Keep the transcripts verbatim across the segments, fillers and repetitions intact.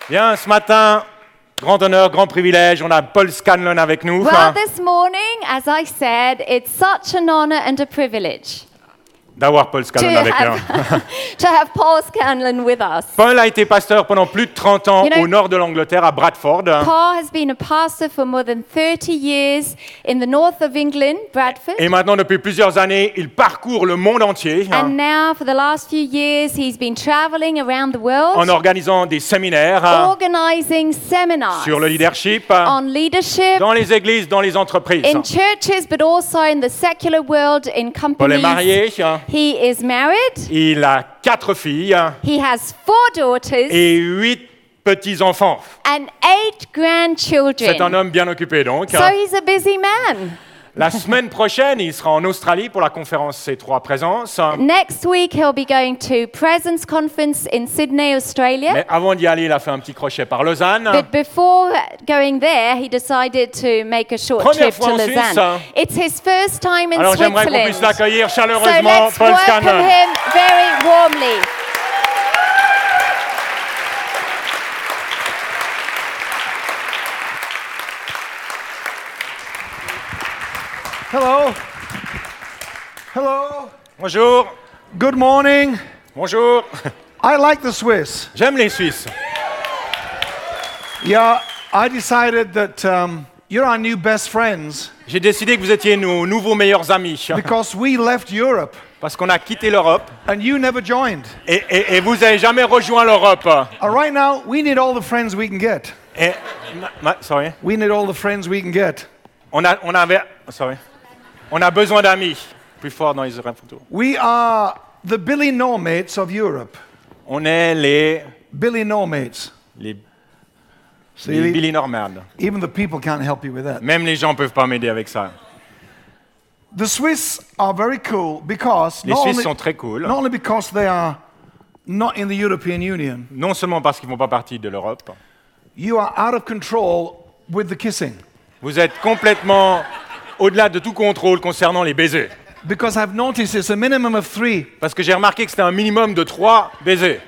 Bien, ce matin, grand honneur, grand privilège, on a Paul Scanlon avec nous. Well, this morning, as I said, it's such an honor and a privilege D'avoir Paul to Scanlon avec nous. have, to have Paul Scanlon with us. Paul a été pasteur pendant plus de trente ans You know- au nord de l'Angleterre, à Bradford. Paul has been a pastor for more than thirty years in the north of England, Bradford. Et maintenant, depuis plusieurs années, il parcourt le monde entier And now, for the last few years, he's been traveling around the world, en organisant des séminaires organizing seminars sur le leadership on leadership dans les églises, dans les entreprises. in churches, but also in the secular world, in Paul est companies. marié, He is married. il a quatre filles He has four daughters et huit petits-enfants. and eight C'est un grandchildren. homme bien occupé donc. So he's a busy man. La semaine prochaine, il sera en Australie pour la conférence C trois Présence. Next week, he'll be going to Presence Conference in Sydney, Australia. Mais avant d'y aller, il a fait un petit crochet par Lausanne. But before going there, he decided to make a short Première trip fois to en Suisse. Lausanne. It's his first time in Alors j'aimerais qu'on puisse Switzerland. l'accueillir So chaleureusement, let's Paul welcome Scanlon. him very warmly. Hello. Hello. Bonjour. Good morning. Bonjour. I like the Swiss. J'aime les Suisses. Yeah, I decided that um, you're our new best friends J'ai décidé que vous étiez nos nouveaux meilleurs amis because we left Europe parce qu'on a quitté l'Europe and you never joined. et, et, et vous n'avez jamais rejoint l'Europe. Uh, right now, we need all the friends we can get. Et, ma- ma- sorry. We need all the friends we can get. On a, on avait, sorry. On a besoin d'amis. Plus fort dans les oreilles photos. We are the Billy Normates of Europe. On est les, Billy Normates. les, See, les Billy Normand. even the people can't help you with that. Même les gens peuvent pas m'aider avec ça. The Swiss are very cool because Les not Suisses only, sont très cool. not only because they are not in the European Union, Non seulement parce qu'ils ne font pas partie de l'Europe. you are out of control with the kissing. Vous êtes complètement au-delà de tout contrôle concernant les baisers. Because I've noticed it's a minimum of three. Parce que j'ai remarqué que c'était un minimum de trois baisers.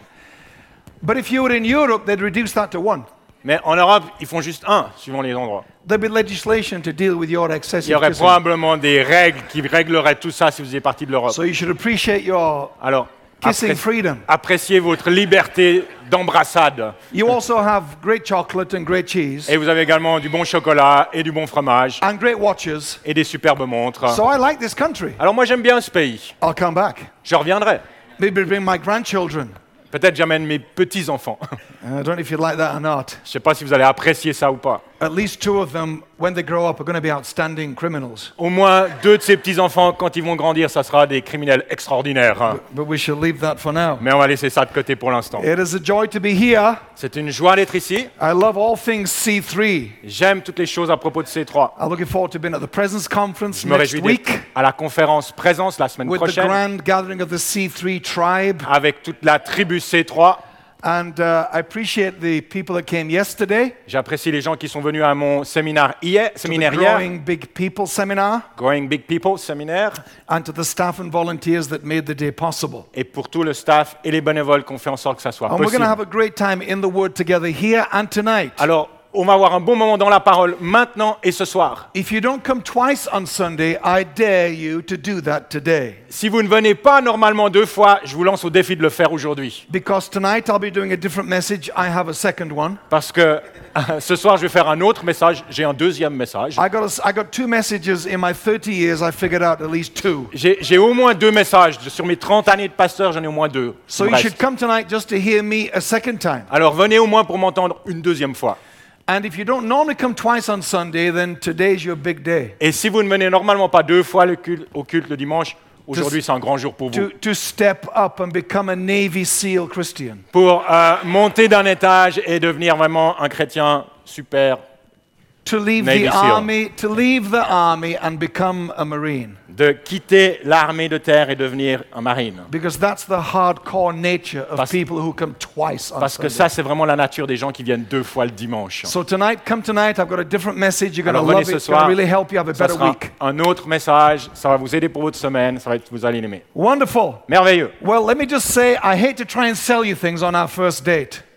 But if you were in Europe, they'd reduce that to one. Mais en Europe, ils font juste un, suivant les endroits. There'd be legislation to deal with your Il y excessive aurait kissing. probablement des règles qui régleraient tout ça si vous étiez partie de l'Europe. So you should appreciate your Alors, kissing appré- freedom. appréciez votre liberté d'embrassade. You also have great chocolate and great cheese Et vous avez également du bon chocolat et du bon fromage and great watches. et des superbes montres. So I like this country. Alors moi j'aime bien ce pays. I'll come back. Je reviendrai. Maybe bring my grandchildren. Peut-être j'amène mes petits-enfants. I don't know if you like that or not. Je ne sais pas si vous allez apprécier ça ou pas. At least two of them, when they grow up, are going to be outstanding criminals. Au moins deux de ces petits-enfants, quand ils vont grandir, ça sera des criminels extraordinaires. But we shall leave that for now. Mais on va laisser ça de côté pour l'instant. It is a joy to be here. C'est une joie d'être ici. I love all things C three. J'aime toutes les choses à propos de C trois. I'm looking forward to being at the Presence Conference Je me next réjouis week d'être à la conférence Présence la semaine with the prochaine grand gathering of the C three tribe. avec toute la tribu C trois. And uh, I appreciate the people that came yesterday J'apprécie les gens qui sont venus à mon séminaire hier, to the séminaire hier, Growing Big People seminar, Growing Big People séminaire, and to the staff and volunteers that made the day possible. et pour tout le staff et les bénévoles qui ont fait en sorte que ça soit And we're going possible. to have a great time in the Word together here and tonight. Alors, on va avoir un bon moment dans la parole maintenant et ce soir. If you don't come twice on Sunday, I dare you to do that today. Si vous ne venez pas normalement deux fois, je vous lance au défi de le faire aujourd'hui. Because tonight I'll be doing a different message. I have a second one. Parce que ce soir, je vais faire un autre message. J'ai un deuxième message. I got, a, I got two messages in my thirty years. I figured out at least two. J'ai j'ai au moins deux messages. Sur mes trente années de pasteur, j'en ai au moins deux. So Il me you reste. should come tonight just to hear me a second time. Alors venez au moins pour m'entendre une deuxième fois. And if you don't normally come twice on Sunday, then today's your big day. Et si vous ne venez normalement pas deux fois le culte- au culte le dimanche, aujourd'hui c'est un grand jour pour vous. To, to step up and become a Navy SEAL Christian. Pour euh, monter d'un étage et devenir vraiment un chrétien super, To leave Navy the SEAL. army, to leave the army and become a Marine. de quitter l'armée de terre et devenir un marine. Because that's the hardcore nature of Parce- people who come twice on Parce que Sunday. ça, c'est vraiment la nature des gens qui viennent deux fois le dimanche. So tonight, come tonight, I've got a different message. You're going to Alors venez love ce it. It's going to soir, really help you have a ça better sera week. un autre message, ça va vous aider pour votre semaine, ça va être, vous allez l'aimer. Wonderful. Merveilleux. Well, let me just say, I hate to try and sell you things on our first date.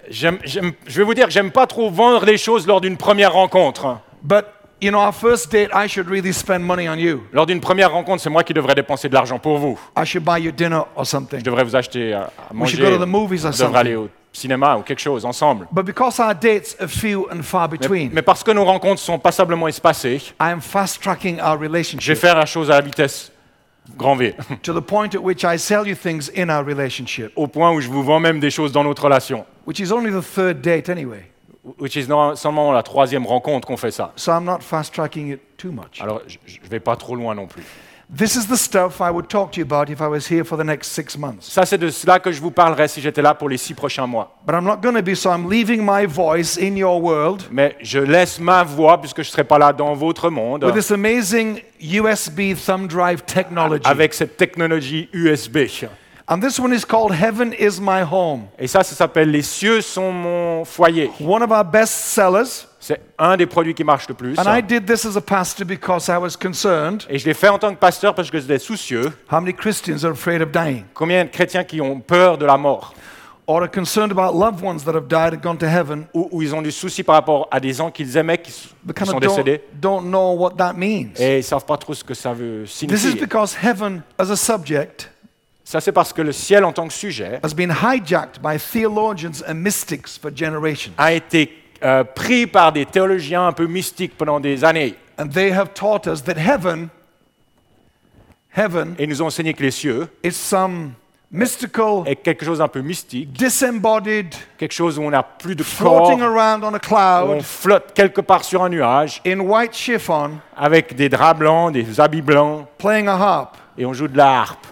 j'aime, j'aime, je vais vous dire que j'aime pas trop vendre les choses lors d'une première rencontre. But, you know, our first date, I should really spend money on you. Lors d'une première rencontre, c'est moi qui devrais dépenser de l'argent pour vous. I should buy you dinner or something. Je devrais vous acheter à à We should manger. go to the movies or On devrait aller something. au cinéma ou quelque chose ensemble. But because our dates are few and far Mais, between, mais parce que nos rencontres sont passablement espacées, I am fast-tracking our je vais relationship faire la chose à la vitesse grand V, to the point at which I sell you things in our relationship, au point où je vous vends même des choses dans notre relation. which is only the third date anyway. Which is non- seulement la troisième rencontre qu'on fait ça. So I'm not fast-tracking it too much. Alors, je ne vais pas trop loin non plus. This is the stuff I would talk to you about if I was here for the next six months. Ça, c'est de cela que je vous parlerai si j'étais là pour les six prochains mois. But I'm not going to be, so I'm leaving my voice in your world Mais je laisse ma voix, puisque je ne serai pas là dans votre monde, with this amazing U S B thumb drive technology. avec cette technologie U S B. And this one is called Heaven is My Home. Et ça, ça s'appelle Les cieux sont mon foyer. One of our best sellers. C'est un des produits qui marche le plus. And I did this as a pastor because I was concerned. Et je l'ai fait en tant que pasteur parce que j'étais soucieux. How many Christians are afraid of dying? Combien de chrétiens qui ont peur de la mort, Or are concerned about loved ones that have died and gone to heaven, ou, ou ils ont du souci par rapport à des gens qu'ils aimaient qui, s- but qui kind sont of don't, décédés, don't know what that means. et ils ne savent pas trop ce que ça veut This is signifier. because heaven as a subject Ça, c'est parce que le ciel en tant que sujet has been hijacked by theologians and mystics for generations. a été euh, pris par des théologiens un peu mystiques pendant des années. And they have taught us that heaven, heaven Et ils nous ont enseigné que les cieux is some mystical, est quelque chose d'un peu mystique, disembodied, quelque chose où on n'a plus de corps, floating around on a où on cloud flotte quelque part sur un nuage, in white chiffon, avec des draps blancs, des habits blancs, playing a harp. et on joue de la harpe.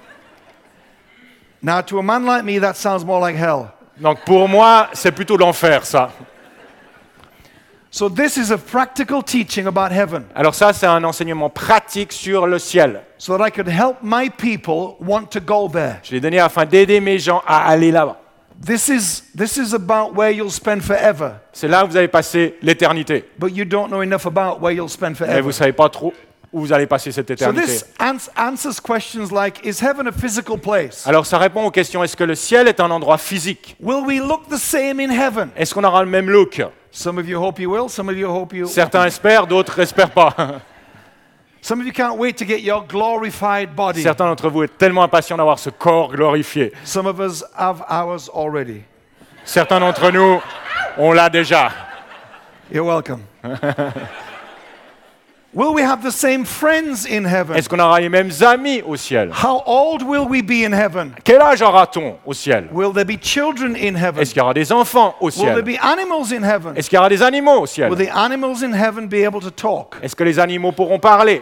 Now, to a man like me, that sounds more like hell. Donc pour moi, c'est plutôt l'enfer, ça. So, this is a practical teaching about heaven Alors ça, c'est un enseignement pratique sur le ciel. so that I could help my people want to go there. Je l'ai donné afin d'aider mes gens à aller là-bas. This is, this is about where you'll spend forever, C'est là où vous allez passer l'éternité. but you don't know enough about where you'll spend Mais forever. vous ne savez pas trop où vous allez passer cette So, éternité. this ans- answers questions like, is heaven a physical place? Alors ça répond aux questions, est-ce que le ciel est un endroit physique? Will we look the same in heaven? Est-ce qu'on aura le même look? Some of you hope you will, some of you hope you Certains espèrent, d'autres n'espèrent pas. Some of you can't wait to get your glorified body. Certains d'entre vous êtes tellement impatients d'avoir ce corps glorifié. Some of us have ours already. Certains d'entre nous, on l'a déjà. You're welcome. Will we have the same friends in heaven? Est-ce qu'on aura les mêmes amis au ciel? How old will we be in heaven? Quel âge aura-t-on au ciel? Will there be children in heaven? Est-ce qu'il y aura des enfants au Will there ciel? be animals in heaven? Est-ce qu'il y aura des animaux au ciel? Will the animals in heaven be able to talk? Est-ce que les animaux pourront parler?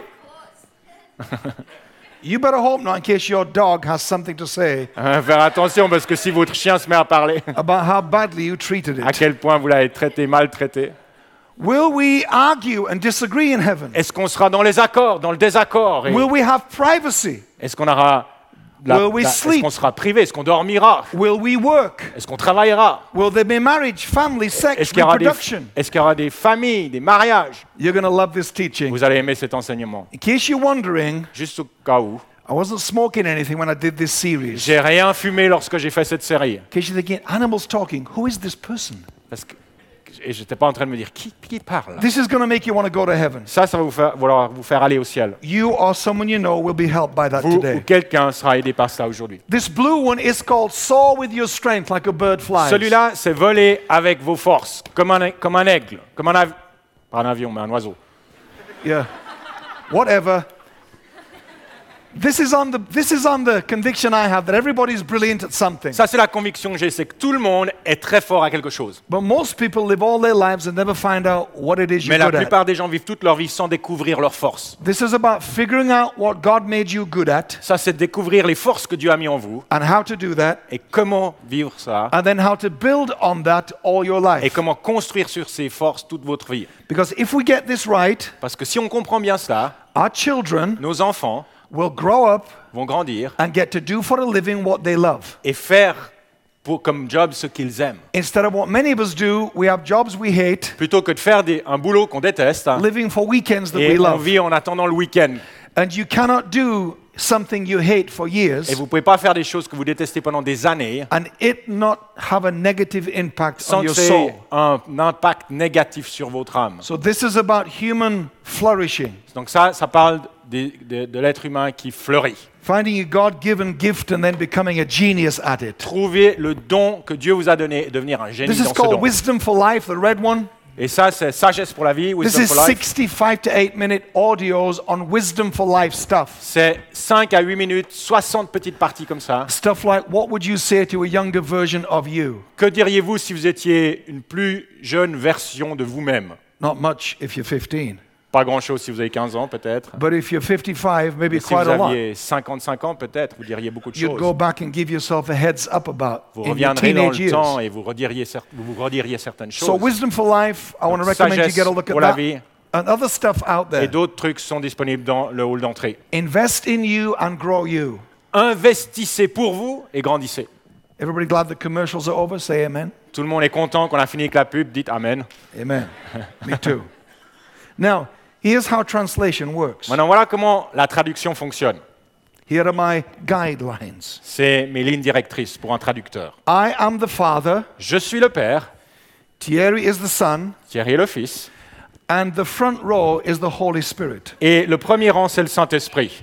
You better hope not, in case your dog has something to say Hein, faire attention, parce que si votre chien se met à parler, about how badly you treated à it. quel point vous l'avez traité, maltraité. Will we argue and disagree in heaven? Est-ce qu'on sera dans les accords, dans le désaccord? Et Will we have privacy? est-ce qu'on aura la- Will we la- est-ce sleep? qu'on sera privé? Est-ce qu'on dormira? Will we work? Est-ce qu'on travaillera? Will there be marriage, family, sex, Est-ce qu'il y aura des, reproduction? est-ce qu'il y aura des familles, des mariages? You're going to love this teaching. Vous allez aimer cet enseignement. In case you're wondering, Juste au cas où, I wasn't smoking anything when I did this series. j'ai rien fumé lorsque j'ai fait cette série. In case you're thinking, animals talking, who is this person? Parce que et j'étais pas en train de me dire qui, qui parle. This is going to make you want to go to heaven. Ça, ça va vous faire, vouloir vous faire aller au ciel. You or someone you know will be helped by that Vous ou today. quelqu'un sera aidé par ça aujourd'hui. This blue one is called Soar with Your Strength Like a Bird Flies. Celui-là, c'est voler avec vos forces, comme un, comme un aigle, comme un avion. Pas un avion, mais un oiseau. Yeah. Whatever. This is on the this is on the conviction I have that everybody's brilliant at something. Ça, c'est la conviction que j'ai, c'est que tout le monde est très fort à quelque chose. But most people live all their lives and never find out what it is Mais you're la good at. plupart des gens vivent toute leur vie sans découvrir leurs forces. This is about figuring out what God made you good at Ça, c'est découvrir les forces que Dieu a mis en vous and how to do that, et comment vivre ça and then how to build on that all your et life. comment construire sur ces forces toute votre vie. Because if we get this right, Parce que si on comprend bien cela, our children nos enfants will grow up vont grandir and get to do for a living what they love. et faire pour, comme job ce qu'ils aiment. Instead of what many of us do, we have jobs we hate, Plutôt que de faire des, un boulot qu'on déteste hein, living for weekends that et we on love. vit en attendant le week-end. And you cannot do something you hate for years Et vous ne pouvez pas faire des choses que vous détestez pendant des années and it not have a negative impact sans on que your c'est soul. un impact négatif sur votre âme. So this is about human flourishing, Donc ça, ça parle de, de- de l'être humain qui fleurit. finding a God-given gift and then becoming a genius at it. Trouver le don que Dieu vous a donné et devenir un génie This is dans ce called don. Wisdom for Life, the red one. Et ça, c'est sagesse pour la vie, This Wisdom is for Life. sixty-five to eight minute audios on Wisdom for Life stuff. C'est cinq à huit minutes, soixante petites parties comme ça. Stuff like, what would you say to a younger version of you? Que diriez-vous si vous étiez une plus jeune version de vous-même? Not much if you're fifteen. Pas grand-chose si vous avez quinze ans, peut-être. But if you're fifty-five, maybe Mais si quite vous a lot. aviez cinquante-cinq ans, peut-être, vous diriez beaucoup de You'd choses. go back and give yourself a heads up about Vous in your reviendrez dans teenage le temps years. et vous rediriez, cer- vous vous rediriez certaines So choses. Wisdom for Life, I want to Donc, recommend you sagesse get a look at pour la that. vie. And other stuff out Et there. d'autres trucs sont disponibles dans le hall d'entrée. Invest in you and grow you. Investissez pour vous et grandissez. Everybody glad the commercials are over? Say amen. Tout le monde est content qu'on a fini avec la pub. Dites Amen. Amen. Me too. Now, here's how translation works. Maintenant, voilà comment la traduction fonctionne. Here are my guidelines. C'est mes lignes directrices pour un traducteur. I am the Father, Je suis le Père, Thierry is the Son, Thierry est le Fils, and the front row is the Holy Spirit. et le premier rang, c'est le Saint-Esprit.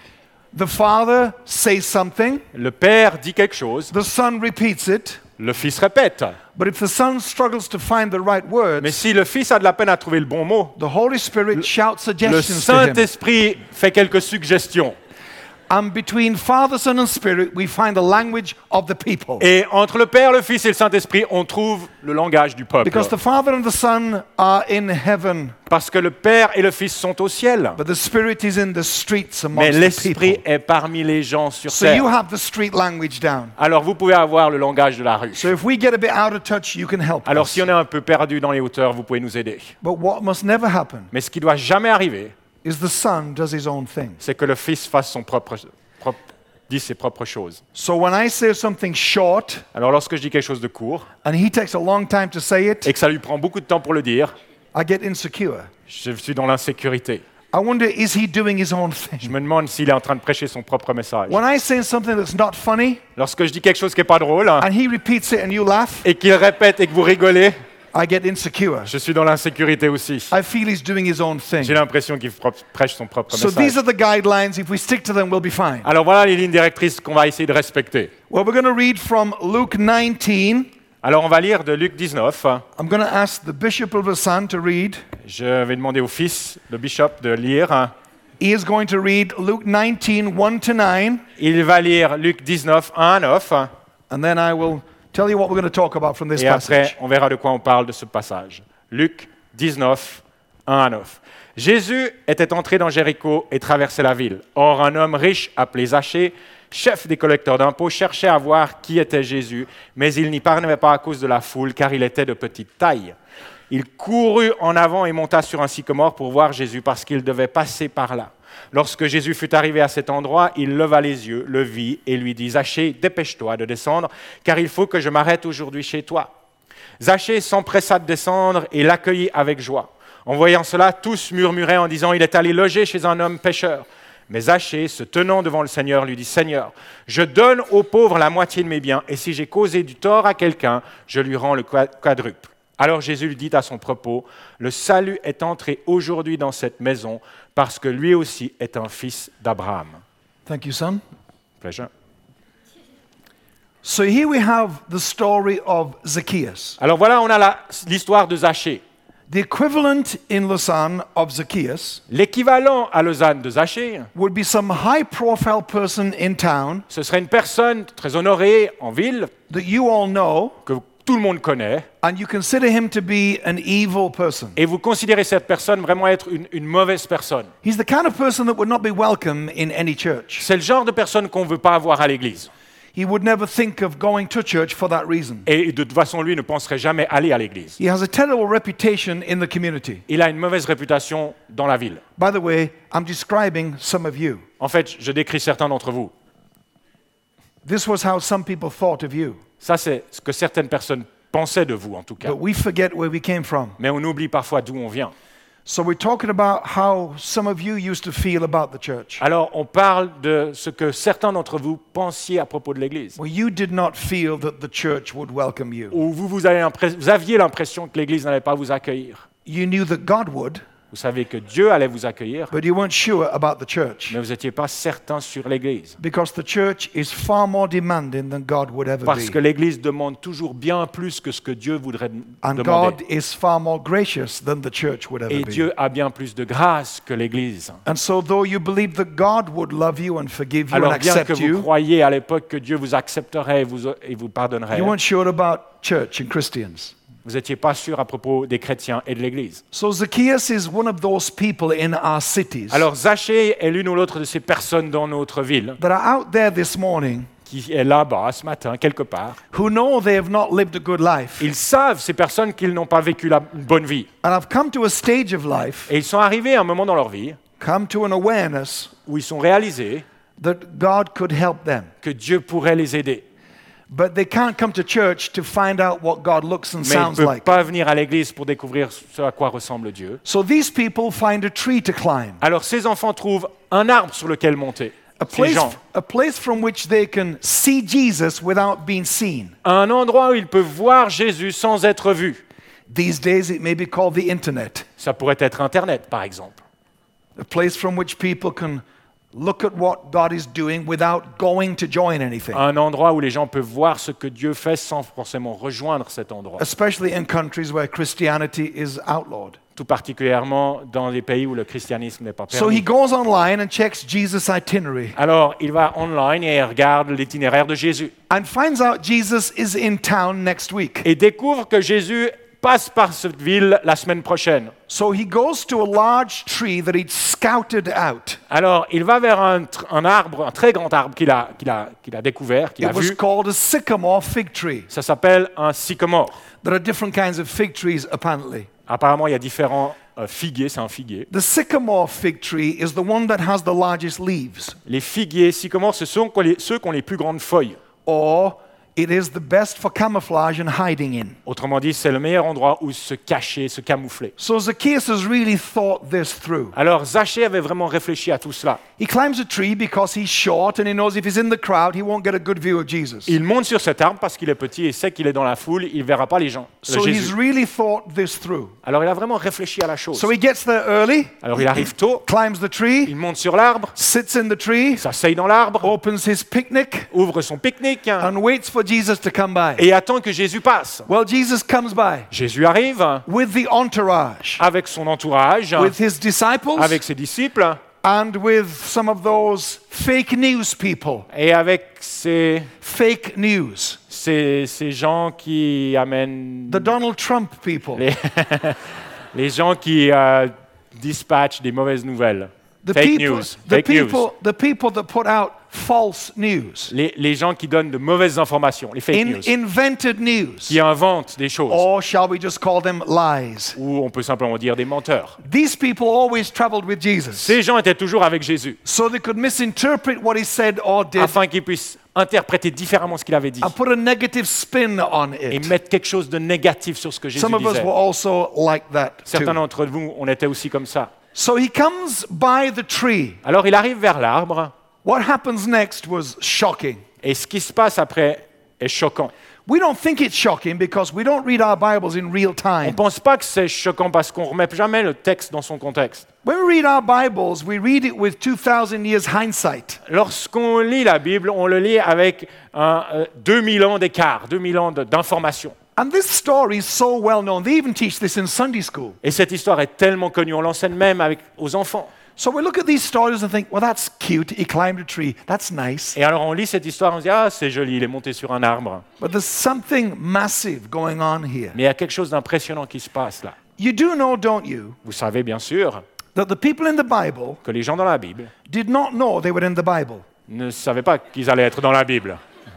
The Father says something, Le Père dit quelque chose, the Son repeats it, le Fils répète. but if the Son struggles to find the right Mais words, si le Fils a de la peine à trouver le bon mot, the Holy Spirit shouts le suggestions to him. Saint-Esprit fait quelques suggestions. And between Father, Son, and Spirit, we find the language of the people. Et entre le Père, le Fils et le Saint-Esprit, on trouve le langage du peuple. Because the Father and the Son are in heaven, Parce que le Père et le Fils sont au ciel. but the Spirit is in the streets Mais amongst the l'Esprit people. est parmi les gens sur So you terre. have the street language down. Alors vous pouvez avoir le langage de la rue. So if we get a bit out of touch, you can help Alors us. si on est un peu perdu dans les hauteurs, vous pouvez nous aider. But what must never happen Mais ce qui doit jamais arriver, is the Son does his own thing. c'est que le Fils fasse son propre, propre dise ses propres choses. So when I say something short, Alors lorsque je dis quelque chose de court, and he takes a long time to say it, et que ça lui prend beaucoup de temps pour le dire, I get insecure. je suis dans l'insécurité. I wonder, is he doing his own Je thing? me demande s'il est en train de prêcher son propre message. When I say something that's not funny, Lorsque je dis quelque chose qui n'est pas drôle, hein, and he repeats it and you laugh, et qu'il répète et que vous rigolez, I get insecure. je suis dans l'insécurité aussi. I feel he's doing his own J'ai thing. l'impression qu'il pro- prêche son propre So these message. are the guidelines. If we stick to them, we'll be fine. Alors voilà les lignes directrices qu'on va essayer de respecter. Well, we're going to read from Luke nineteen. Alors on va lire de Luc dix-neuf. I'm going to ask the Bishop of the Sun to read. Je vais demander au fils, le bishop, de lire. He is going to read Luke nineteen, one to nine, Il va lire Luc dix-neuf, un à neuf. and then I will tell you what we're going to talk about from this Et après, passage. on verra de quoi on parle de ce passage. Luc dix-neuf, un à neuf. Jésus était entré dans Jéricho et traversait la ville. Or, un homme riche appelé Zachée, chef des collecteurs d'impôts, cherchait à voir qui était Jésus, mais il n'y parvenait pas à cause de la foule, car il était de petite taille. Il courut en avant et monta sur un sycomore pour voir Jésus, parce qu'il devait passer par là. Lorsque Jésus fut arrivé à cet endroit, il leva les yeux, le vit et lui dit « Zachée, dépêche-toi de descendre, car il faut que je m'arrête aujourd'hui chez toi. » Zachée s'empressa de descendre et l'accueillit avec joie. En voyant cela, tous murmuraient en disant « Il est allé loger chez un homme pécheur. » Mais Zachée, se tenant devant le Seigneur, lui dit « Seigneur, je donne aux pauvres la moitié de mes biens, et si j'ai causé du tort à quelqu'un, je lui rends le quadruple. » Alors Jésus lui dit à son propos « Le salut est entré aujourd'hui dans cette maison, parce que lui aussi est un fils d'Abraham. Thank you, son. » Pleasure. So here we have the story of Zacchaeus. Alors voilà, on a la- l'histoire de Zachée. The equivalent in Lausanne of Zacchaeus L'équivalent à Lausanne de Zachée, would be some high-profile person in town ce serait une personne très honorée en ville, that you all know, que tout le monde connaît, and you consider him to be an evil person. et vous considérez cette personne vraiment être une, une mauvaise personne. He's the kind of person that would not be welcome in any church. C'est le genre de personne qu'on ne veut pas avoir à l'église. He would never think of going to church for that reason. Et de toute façon, lui ne penserait jamais aller à l'église. He has a terrible reputation in the community. Il a une mauvaise réputation dans la ville. By the way, I'm describing some of you. En fait, je décris certains d'entre vous. This was how some people thought of you. Ça, c'est ce que certaines personnes pensaient de vous, en tout cas. But we forget where we came from. Mais on oublie parfois d'où on vient. So we're talking about how some of you used to feel about the church. Alors, on parle de ce que certains d'entre vous pensiez à propos de l'Église. Well, you did not feel that the church would welcome you. Ou vous, vous, avez l'impres- vous aviez l'impression que l'Église n'allait pas vous accueillir. You knew that God would, Vous savez que Dieu allait vous accueillir, but you weren't sure about the church. mais vous n'étiez pas certain sur l'Église. Because the church is far more demanding than God would ever Parce que be. l'Église demande toujours bien plus que ce que Dieu voudrait And demander. God is far more gracious than the church would ever Et be. Dieu a bien plus de grâce que l'Église. And so though you believe that God would love you and forgive you Alors and bien que accept vous you, croyiez à l'époque que Dieu vous accepterait et vous, et vous pardonnerait, you weren't sure about church and Christians. vous n'étiez pas sûr à propos des chrétiens et de l'Église. So Zacchaeus is one of those people in our cities Alors Zachée est l'une ou l'autre de ces personnes dans notre ville that are out there this morning qui est là-bas ce matin, quelque part. who know they have not lived a good life Ils savent, ces personnes, qu'ils n'ont pas vécu la une bonne vie. and have come to a stage of life, Et ils sont arrivés à un moment dans leur vie come to an awareness où ils sont réalisés that God could help them. que Dieu pourrait les aider. But they can't come to church to find out what God looks and Mais ils ne sounds peuvent like. pas venir à l'église pour découvrir ce à quoi ressemble Dieu. So these people find a tree to climb, Alors ces enfants trouvent un arbre sur lequel monter. a Ces place, gens. a place from which they can see Jesus without being seen. Un endroit où ils peuvent voir Jésus sans être vus. These days it may be called the internet. Ça pourrait être Internet, par exemple. A place from which people can look at what God is doing without going to join anything. Un endroit où les gens peuvent voir ce que Dieu fait sans forcément rejoindre cet endroit. Especially in countries where Christianity is outlawed. Tout particulièrement dans les pays où le christianisme n'est pas So he permis. goes online and checks Jesus' itinerary Alors, il va online et il regarde l'itinéraire de Jésus. and finds out Jesus is in town next week. Et découvre que Jésus passe par cette ville la semaine prochaine. So he goes to a large tree that he'd scouted out. Alors, il va vers un, tr- un arbre, un très grand arbre qu'il a, qu'il a, qu'il a découvert, qu'il a It was vu. called a sycamore fig tree. Ça s'appelle un sycomore. There are different kinds of fig trees, apparently. Apparemment, il y a différents euh, figuiers, c'est un figuier. The sycamore fig tree is the one that has the largest leaves, Les figuiers sycomores, ce sont les- ceux qui ont les plus grandes feuilles. or it is the best for camouflage and hiding in. Autrement dit, c'est le meilleur endroit où se cacher, se camoufler. So Zacchaeus has really thought this through. Alors, Zachée avait vraiment réfléchi à tout cela. He climbs a tree because he's short and he knows if he's in the crowd, he won't get a good view of Jesus. Il monte sur cet arbre parce qu'il est petit et sait qu'il est dans la foule, il ne verra pas les gens, le So he's Jésus. really thought this through. Alors, il a vraiment réfléchi à la chose. So he gets there early, Alors, il arrive tôt, climbs the tree, il monte sur l'arbre, sits in the tree, s'asseye dans l'arbre, opens his picnic, ouvre son pique-nique hein, and waits for Jesus to come by. et attend que Jésus passe. Well, Jesus comes by Jésus arrive with the entourage, avec son entourage, with his disciples, avec ses disciples and with some of those fake news people. et avec ces, Fake news. ces, ces gens qui amènent... The Donald Trump people. Les, les gens qui euh, dispatchent des mauvaises nouvelles. The Fake people, news. the Fake news. people, the people that put out false news, Les, les gens qui donnent de mauvaises informations, les fake in, news, invented news, qui inventent des choses, or shall we just call them lies? ou on peut simplement dire des menteurs. These people always traveled with Jesus, Ces gens étaient toujours avec Jésus, so they could misinterpret what he said or did afin qu'ils puissent interpréter différemment ce qu'il avait dit and put a negative spin on et it. mettre quelque chose de négatif sur ce que Jésus Some of us disait. were also like that Certains too. d'entre vous, on était aussi comme ça. So he comes by the tree. Alors il arrive vers l'arbre, What happens next was shocking. et ce qui se passe après est choquant. We don't think it's shocking because we don't read our Bibles in real On ne time. pense pas que c'est choquant parce qu'on ne remet jamais le texte dans son contexte. When we read our Bibles, we read it with two thousand years hindsight. Lorsqu'on lit la Bible, on le lit avec un, euh, deux mille ans d'écart, deux mille ans de- d'information. And this story is so well known. They even teach this in Sunday school. Et cette histoire est tellement connue, on l'enseigne même avec, aux enfants. So we look at these stories and think, well, that's cute. He climbed a tree. That's nice. Et alors on lit cette histoire, on se dit « Ah, c'est joli, il est monté sur un arbre. But there's something massive going on here. » Mais il y a quelque chose d'impressionnant qui se passe là. You do know, don't you, Vous savez bien sûr that the people in the Bible que les gens dans la Bible did not know they were in the Bible. ne savaient pas qu'ils allaient être dans la Bible.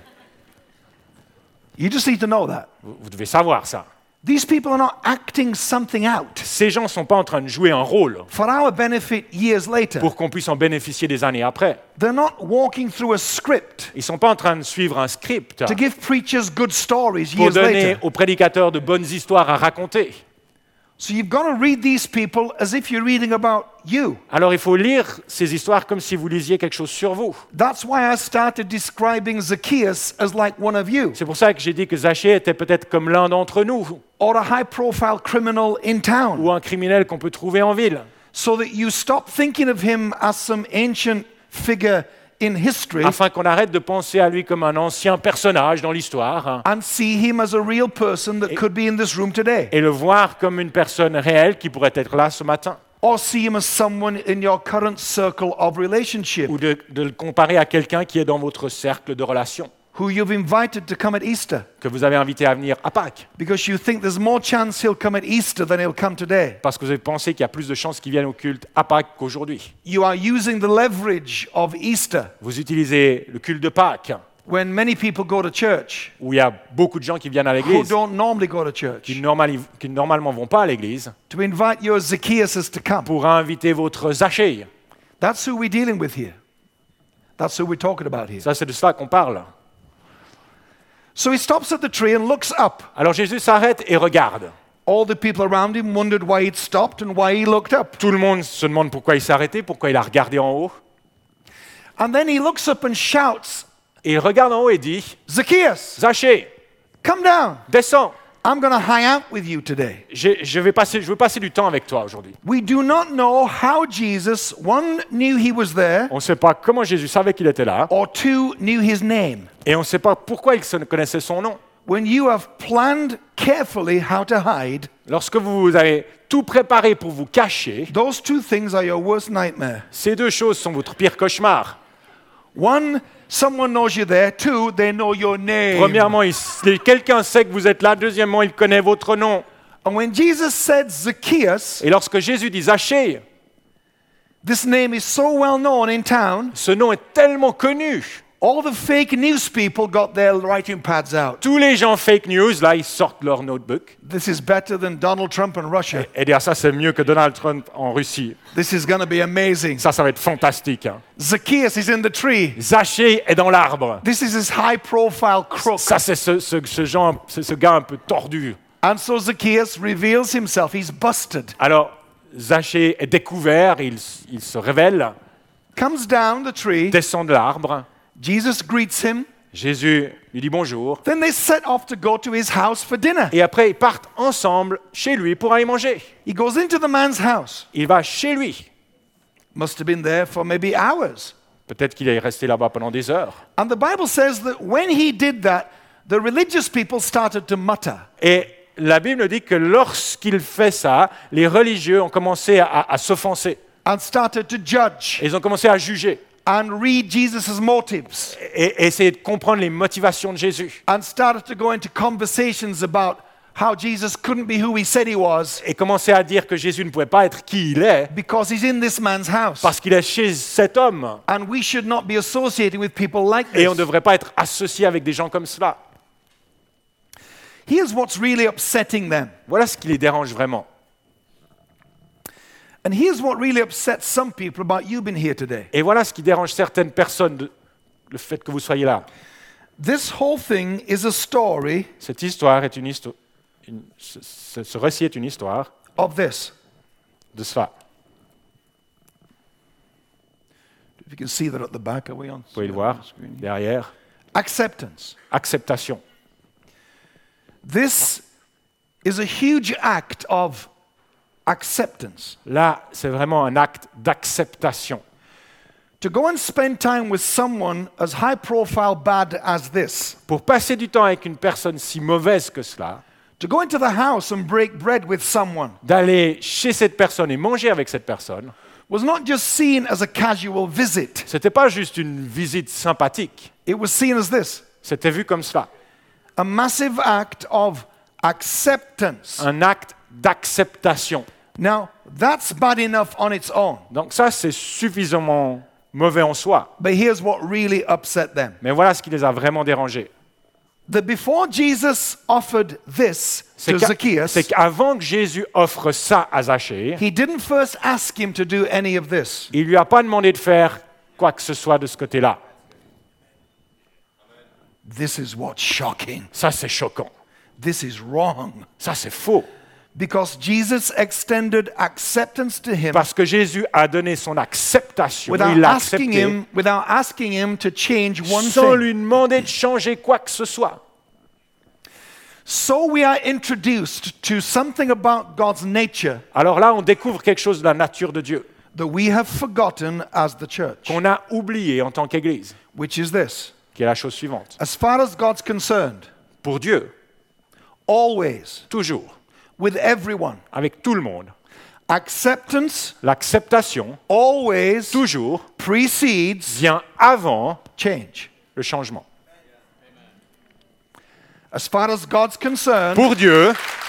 You just need to know that. Vous, vous devez savoir ça. These people are not acting something out Ces gens ne sont pas en train de jouer un rôle for our benefit years later. pour qu'on puisse en bénéficier des années après. They're not walking through a script Ils ne sont pas en train de suivre un script to give preachers good stories pour years donner later. aux prédicateurs de bonnes histoires à raconter. So you've got to read these people as if you're reading about you. Alors il faut lire ces histoires comme si vous lisiez quelque chose sur vous. That's why I started describing Zacchaeus as like one of you, C'est pour ça que j'ai dit que Zachée était peut-être comme l'un d'entre nous, or a high-profile criminal in town, ou un criminel qu'on peut trouver en ville, so that you stop thinking of him as some ancient figure in history afin qu'on arrête de penser à lui comme un ancien personnage dans l'histoire, hein, and see him as a real person that could be in this room today, et le voir comme une personne réelle qui pourrait être là ce matin, or see him as someone in your current circle of relationship ou de, de le comparer à quelqu'un qui est dans votre cercle de relations, who you've invited to come at Easter que vous avez invité à venir à Pâques, because you think there's more chance he'll come at Easter than he'll come today. parce que vous avez pensé qu'il y a plus de chances qu'il vienne au culte à Pâques qu'aujourd'hui. You are using the leverage of Easter Vous utilisez le culte de Pâques, when many people go to church où il y a beaucoup de gens qui viennent à who l'église, don't normally go to church, qui, normali- qui normalement ne vont pas à l'église, to invite your Zacchaeuses to come. pour inviter votre Zachée. That's who we're dealing with here. That's who we're talking about here. Ça, c'est de cela qu'on parle. So he stops at the tree and looks up. Alors Jésus s'arrête et regarde. All the people around him wondered why he'd stopped and why he looked up. Tout le monde se demande pourquoi il s'est arrêté, pourquoi il a regardé en haut. And then he looks up and shouts, Et il regarde en haut et dit, Zacchaeus, Zachée, come down. descends. I'm going to hang out with you today. J'ai- Je vais passer, je veux passer du temps avec toi aujourd'hui. We do not know how Jesus, one, knew he was there, On ne sait pas comment Jésus savait qu'il était là, or two, knew his name. et on ne sait pas pourquoi il se- connaissait son nom. When you have planned carefully how to hide, Lorsque vous avez tout préparé pour vous cacher, those two things are your worst nightmare. ces deux choses sont votre pire cauchemar. One, someone knows you're there. Two, they know your name. Premièrement, il- quelqu'un sait que vous êtes là. Deuxièmement, il connaît votre nom. And when Jesus said Zacchaeus, Et lorsque Jésus dit Zachée, this name is so well known in town, ce nom est tellement connu. all the fake news people got their writing pads out. Tous les gens fake news, là, ils sortent leur notebook. This is better than Donald Trump in Russia. Et dire ça, c'est mieux que Donald Trump en Russie. This is going to be amazing. Ça, ça va être fantastique. Hein. Zacchaeus is in the tree. Zachée est dans l'arbre. This is his high profile crook. Ça, c'est ce, ce, ce, genre, c'est ce gars un peu tordu. And so Zacchaeus reveals himself. He's busted. Alors, Zachée est découvert, il, il se révèle, Comes down the tree. descend de l'arbre. Jesus greets him. Jésus lui dit bonjour. Then they set off to go to his house for dinner. Et après, ils partent ensemble chez lui pour aller manger. He goes into the man's house. Il va chez lui. Must have been there for maybe hours. Peut-être qu'il est resté là-bas pendant des heures. And the Bible says that when he did that, the religious people started to mutter. Et la Bible dit que lorsqu'il fait ça, les religieux ont commencé à, à s'offenser. And started to judge Ils ont commencé à juger and read Jesus' motives et, et essayer de comprendre les motivations de Jésus. and started to go into conversations about how Jesus couldn't be who he said he was Et commencer à dire que Jésus ne pouvait pas être qui il est because he's in this man's house. parce qu'il est chez cet homme. And we should not be associating with people like Et on ne this. devrait pas être associé avec des gens comme cela. Here's what's really upsetting them. Voilà ce qui les dérange vraiment. And here's what really upsets some people about you being here today. Et voilà ce qui dérange certaines personnes, de, le fait que vous soyez là. This whole thing is a story Cette histoire est une histoire. Une- ce, ce- ce récit est une histoire of this. de cela. If you can see that at the back, are we on? Vous pouvez le voir Screen. derrière. Acceptance. Acceptation. This is a huge act of acceptance. Là, c'est vraiment un acte d'acceptation. To go and spend time with someone as high profile bad as this, Pour passer du temps avec une personne si mauvaise que cela, to go into the house and break bread with someone, d'aller chez cette personne et manger avec cette personne, was not just seen as a casual visit. c'était pas juste une visite sympathique, It was seen as this, c'était vu comme cela. a massive act of acceptance. Un acte d'acceptation. Now, that's bad enough on its own. Donc ça, c'est suffisamment mauvais en soi. But here's what really upset them. Mais voilà ce qui les a vraiment dérangés. That before Jesus offered this C'est to qu'a- Zacchaeus, c'est qu'avant que Jésus offre ça à Zachée, he didn't first ask him to do any of this. il lui a pas demandé de faire quoi que ce soit de ce côté-là. This is what's shocking. Ça, c'est choquant. This is wrong. Ça, c'est faux. Because Jesus extended acceptance to him Parce que Jésus a donné son acceptation, without il l'a asking accepté, him, without asking him to change one sans thing. lui demander de changer quoi que ce soit. So we are introduced to something about God's nature Alors là, on découvre quelque chose de la nature de Dieu, that we have forgotten as the church, qu'on a oublié en tant qu'Église, which is this. qui est la chose suivante. As far as God's concerned, Pour Dieu, always, toujours, with everyone, avec tout le monde, acceptance l'acceptation, always toujours, precedes vient avant change. le changement. As far as God's concerned, Pour Dieu,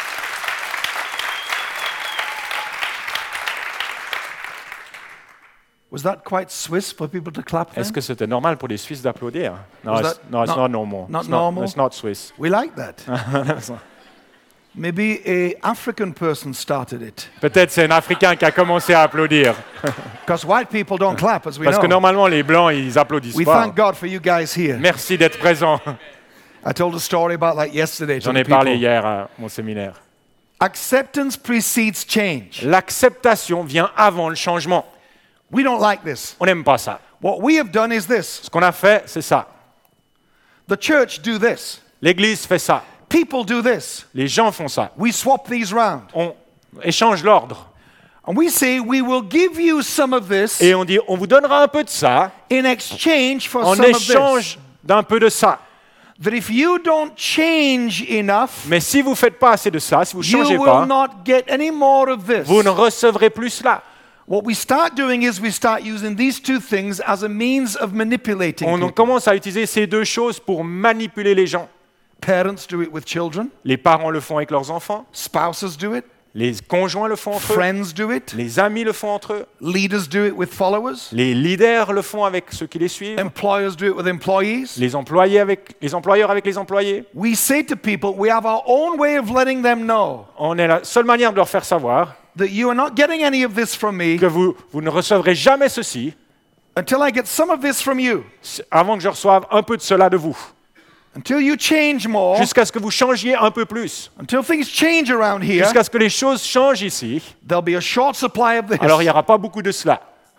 was that quite Swiss for people to clap then? est-ce que c'était normal pour les Suisses d'applaudir? No, Was it's, that no, it's not- not normal. not it's normal? Not, it's not Swiss. We like that. Maybe a African person started it. Peut-être c'est un Africain qui a commencé à applaudir. Because white people don't clap, as we Parce que know. normalement, les Blancs, ils applaudissent We pas. thank God for you guys here. Merci d'être présent. I told a story about that yesterday to J'en the ai parlé people. hier à mon séminaire. Acceptance precedes change. L'acceptation vient avant le changement. We don't like this. On n'aime pas ça. What we have done is this. Ce qu'on a fait, c'est ça. The church do this. L'Église fait ça. People do this. Les gens font ça. We swap these round. On échange l'ordre. And we say we will give you some of this Et on dit, on vous donnera un peu de ça in exchange for en some of this. échange d'un peu de ça. That if you don't change enough, Mais si vous ne faites pas assez de ça, si vous ne you changez will pas, not get any more of this. vous ne recevrez plus cela. What we start doing is we start using these two things as a means of manipulating On people. commence à utiliser ces deux choses pour manipuler les gens. Parents do it with children. Les parents le font avec leurs enfants, Spouses do it. les conjoints le font entre eux, Friends do it. les amis le font entre eux, Leaders do it with followers. les leaders le font avec ceux qui les suivent, Employers do it with employees. les employés avec les employeurs avec les employés. We say to people, we have our own way of letting them know On est la seule manière de leur faire savoir that you are not getting any of this from me que vous, vous ne recevrez jamais ceci until I get some of this from you. avant que je reçoive un peu de cela de vous, Until you change more, jusqu'à ce que vous changiez un peu plus, until things change around here, jusqu'à ce que les choses changent ici. there'll be a short supply of this. Alors il n'y aura pas beaucoup de cela.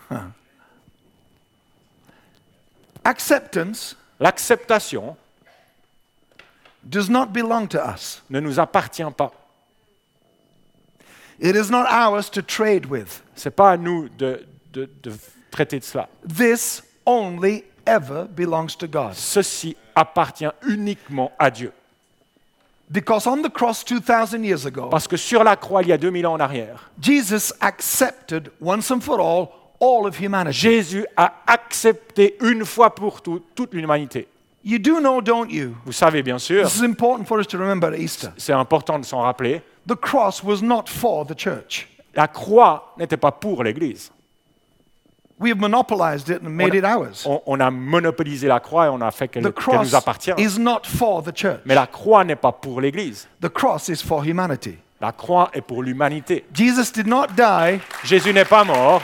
Acceptance L'acceptation does not belong to us. ne nous appartient pas. It is not ours to trade with. Ce n'est pas à nous de, de, de traiter de cela. This only ever belongs to God. Ceci appartient uniquement à Dieu. Because on the cross two thousand years ago, Parce que sur la croix, il y a deux mille ans en arrière, Jesus accepted once and for all all of humanity. Jésus a accepté une fois pour toutes toute l'humanité. You do know, don't you? Vous savez bien sûr, This is important for us to remember at Easter. c'est important de s'en rappeler, The cross was not for the church. la croix n'était pas pour l'Église. We have monopolized it and made it ours. On, on a monopolisé la croix et on a fait qu'elle The qu'elle cross nous appartient. is not for the church. Mais la croix n'est pas pour l'Église. The cross is for humanity. La croix est pour l'humanité. Jesus did not die. Jésus n'est pas mort.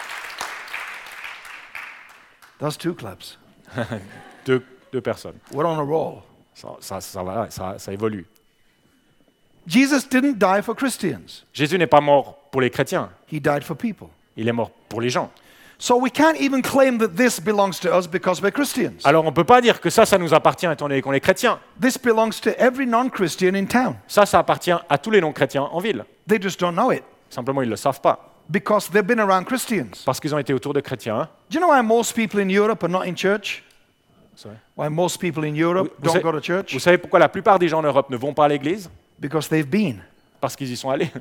Those two claps. Deux, deux personnes. We're on a roll. Ça, ça, ça, va, ça, ça évolue. Jesus didn't die for Christians. Jésus n'est pas mort pour les chrétiens. He died for people. Il est mort pour les gens. So we can't even claim that this belongs to us because we're Christians. Alors on ne peut pas dire que ça, ça nous appartient étant donné qu'on est chrétiens. This belongs to every non-Christian in town. Ça, ça appartient à tous les non-chrétiens en ville. They just don't know it Simplement, ils ne le savent pas. because they've been around Christians. Parce qu'ils ont été autour de chrétiens. Do you know why most people in Europe are not in church? Sorry. Why most people in Europe Vous, don't savez, go to church? vous savez pourquoi la plupart des gens en Europe ne vont pas à l'église? Because they've been. Parce qu'ils y sont allés.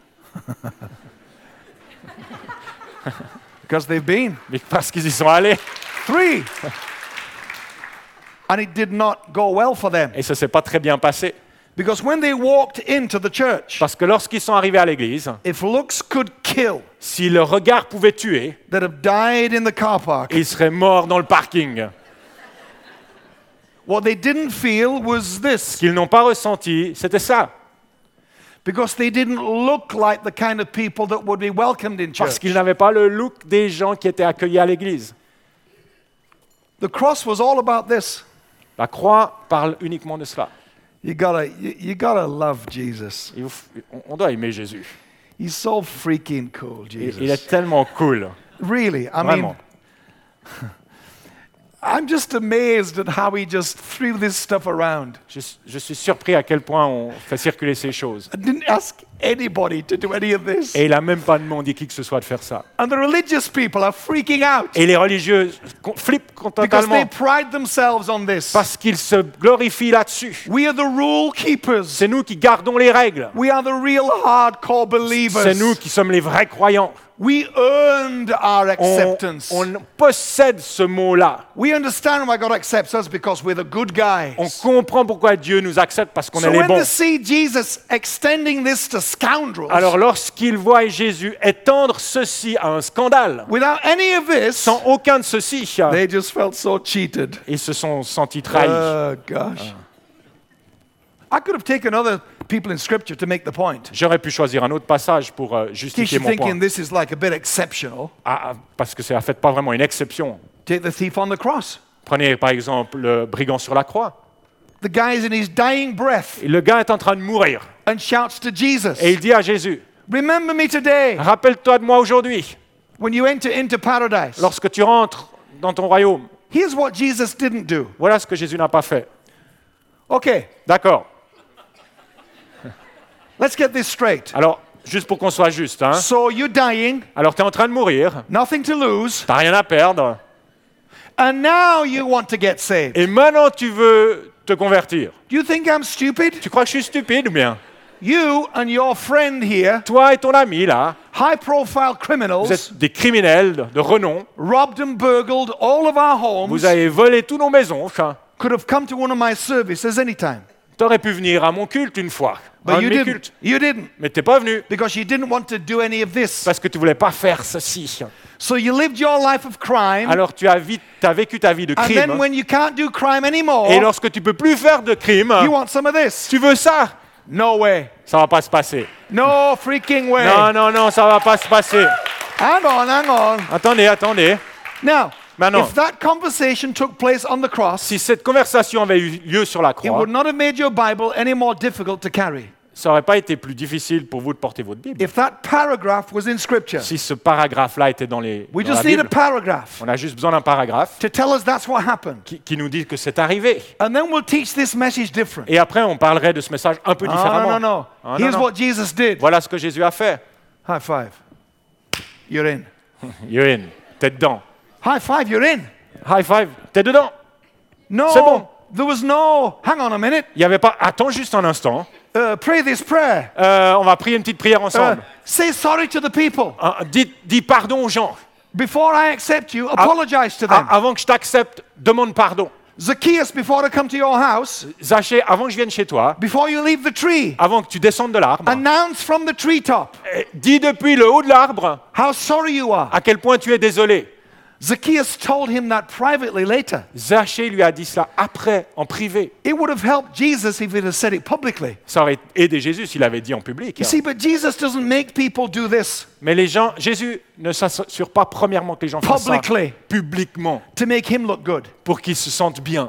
Because they've been. Mais parce qu'ils y sont allés. Three. And it did not go well for them. Et ça ne s'est pas très bien passé. Because when they walked into the church, Parce que lorsqu'ils sont arrivés à l'église, if looks could kill, si le regard pouvait tuer, that have died in the car park, ils seraient morts dans le parking. what they didn't feel was Ce this. qu'ils n'ont pas ressenti, c'était ça. Because they didn't look like the kind of people that would be welcomed in Parce church. qu'ils n'avaient pas le look des gens qui étaient accueillis à l'église. The cross was all about this. La croix parle uniquement de cela. You gotta, you, you gotta love Jesus. Il faut- on doit aimer Jésus. He's so freaking cool, Il, Jesus. il est tellement cool. Really, I Vraiment. mean, I'm just amazed at how he just threw this stuff around. Je, je suis surpris à quel point on fait circuler ces choses. I didn't ask anybody to do any of this. Et il n'a même pas demandé qui que ce soit de faire ça. And the religious people are freaking out Et les religieux con- flippent because they totalement pride themselves on this. parce qu'ils se glorifient là-dessus. We are the rule keepers. C'est nous qui gardons les règles. We are the real hardcore believers. C'est nous qui sommes les vrais croyants. We earned our On, acceptance. on possède ce mot-là. We understand why God accepts us because we're the good guys. On comprend pourquoi Dieu nous accepte parce qu'on So est les when bons. they see Jesus extending this to scoundrels, Alors lorsqu'ils voient Jésus étendre ceci à un scandale, without any of this, sans aucun de ceci, they just felt so cheated. ils se sont sentis trahis. Oh gosh. I could have taken other people in Scripture to make the point. J'aurais pu choisir un autre passage pour euh, In case justifier you're mon point. thinking this is like a bit exceptional, Ah, ah, parce que c'est en fait pas vraiment une exception. take the thief on the cross. Prenez par exemple le brigand sur la croix. The guy is in his dying breath Et le gars est en train de mourir. and shouts to Jesus, Et il dit à Jésus, remember me today rappelle-toi de moi aujourd'hui, when you enter into paradise. lorsque tu rentres dans ton royaume. Here's what Jesus didn't do. Voilà ce que Jésus n'a pas fait. Okay, D'accord. let's get this straight. Alors, juste pour qu'on soit juste, hein. So you're dying, Alors tu es en train de mourir, nothing to lose, t'as rien à perdre, and now you want to get saved. et maintenant tu veux te convertir. Do you think I'm stupid? Tu crois que je suis stupide ou bien? You and your friend here, Toi et ton ami là, high profile vous criminals, êtes des criminels de, de renom, robbed and burgled all of our homes, vous avez volé tous nos maisons, enfin, could have come to one of my services anytime. t'aurais pu venir à mon culte une fois, un But de you mes didn't. cultes, You didn't. mais t'es pas venu Because you didn't want to do any of this. parce que tu voulais pas faire ceci. So you lived your life of crime. Alors tu as, vi- t'as vécu ta vie de And then crime, when you can't do crime anymore, et lorsque tu peux plus faire de crime, you want some of this. tu veux ça, No way. ça va pas se passer. No freaking way. Non, non, non, ça va pas se passer. Hang on, hang on. Attendez, attendez. Now, Maintenant. if that conversation took place on the cross, Si cette conversation avait eu lieu sur la it croix, would not have made your Bible any more difficult to carry. ça n'aurait pas été plus difficile pour vous de porter votre Bible. If that paragraph was in Scripture, Si ce paragraphe-là était dans, les, we dans la just need a Bible, paragraph on a juste besoin d'un paragraphe to tell us that's what happened. qui, qui nous dit que c'est arrivé. And then we'll teach this message different. Et après, on parlerait de ce message un peu Oh, différemment. no, no, no. Ah, non, Here's non. what Jesus did. Voilà ce que Jésus a fait. High five. You're in. You're in. T'es dedans. High five, you're in. High five. T'es dedans. No, C'est bon. there was no, hang on a minute, Il n'y avait pas... Attends juste un instant. uh, pray this prayer. Euh, on va prier une petite prière Uh, ensemble. say sorry to the people. Ah, dis, dis pardon aux gens. Before I accept you, apologize to them. Ah, avant que je t'accepte, demande pardon. Zacchaeus, before I come to your house, Zachée, avant que je vienne chez toi, before you leave the tree, avant que tu descendes de l'arbre, announce from the treetop eh, dis depuis le haut de l'arbre how sorry you are. à quel point tu es désolé. Zacchaeus told him that privately later. Zachée lui a dit cela après, en privé. It would have helped Jesus if he'd have said it publicly. Ça aurait aidé Jésus s'il avait dit en public. You see, but Jesus doesn't make people do this Mais les gens, Jésus ne s'assure pas premièrement que les gens fassent ça publicly publiquement to make him look good. pour qu'ils se sentent bien.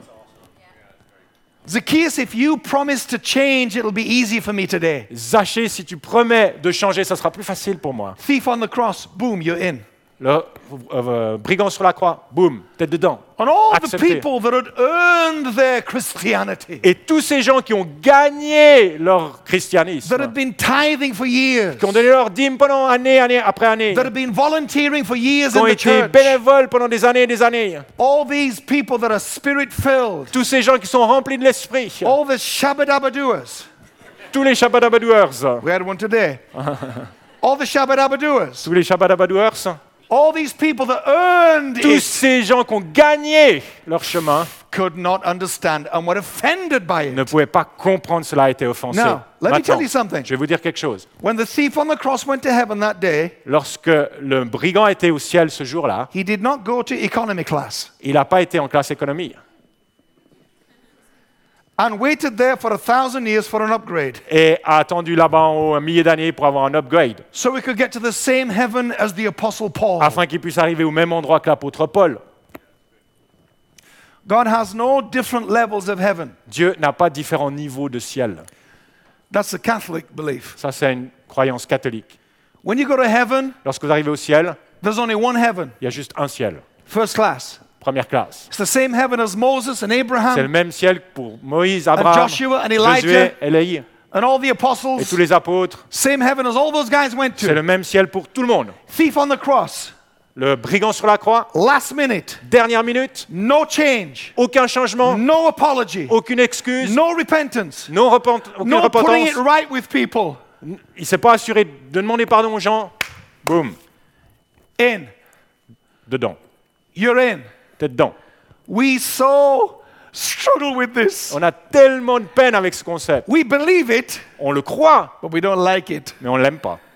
Zacchaeus, if you promise to change, it'll be easy for me today. Zachée, si tu promets de changer, ça sera plus facile pour moi. Thief on the cross, boom, you're in. Le euh, brigand sur la croix, boum, t'es dedans. And all the Accepté. people that had earned their Christianity, Et tous ces gens qui ont gagné leur christianisme, that had been tithing for years, qui ont donné leur dîme pendant année, année après année, that had been volunteering for years qui ont in the été church, bénévoles pendant des années et des années, all these people that are spirit-filled, tous ces gens qui sont remplis de l'esprit, all the shabadabadooers. tous les Shabadabadouers, We had one today. All the shabadabadooers. tous les Shabadabadouers, All these people that earned tous it ces gens qui ont gagné leur chemin could not understand and were offended by ne it. pouvaient pas comprendre cela a été offensé. Now, let me Maintenant, tell you something. je vais vous dire quelque chose. When the thief on the cross went to heaven that day, Lorsque le brigand était au ciel ce jour-là, he did not go to economy class il n'a pas été en classe économie and waited there for a thousand years for an upgrade et a attendu là-bas en haut un millier d'années pour avoir un upgrade, so he could get to the same heaven as the apostle Paul. afin qu'il puisse arriver au même endroit que l'apôtre Paul. God has no different levels of heaven. Dieu n'a pas différents niveaux de ciel. That's the Catholic belief. Ça, c'est une croyance catholique. When you go to heaven, Lorsque vous arrivez au ciel, there's only one heaven, il y a juste un ciel, first class. première classe. It's the same heaven as Moses and C'est le Abraham même ciel pour Moïse, and Abraham, Joshua and Josué, Elijah Élie and all the et apostles. tous les apôtres. Same heaven as all those guys went C'est to. le même ciel pour tout le monde. Thief on the cross, Le brigand sur la croix, last minute, dernière minute, no change, aucun changement, no apology, aucune excuse, no repentance, non repent- aucune no putting it repentance. right with people. Il ne s'est pas assuré de demander pardon aux gens. Boum, In, dedans. you're in. T'es dedans. We so struggle with this. On a tellement de peine avec ce concept. We believe it, On le croit, but we don't like it. mais on ne l'aime pas.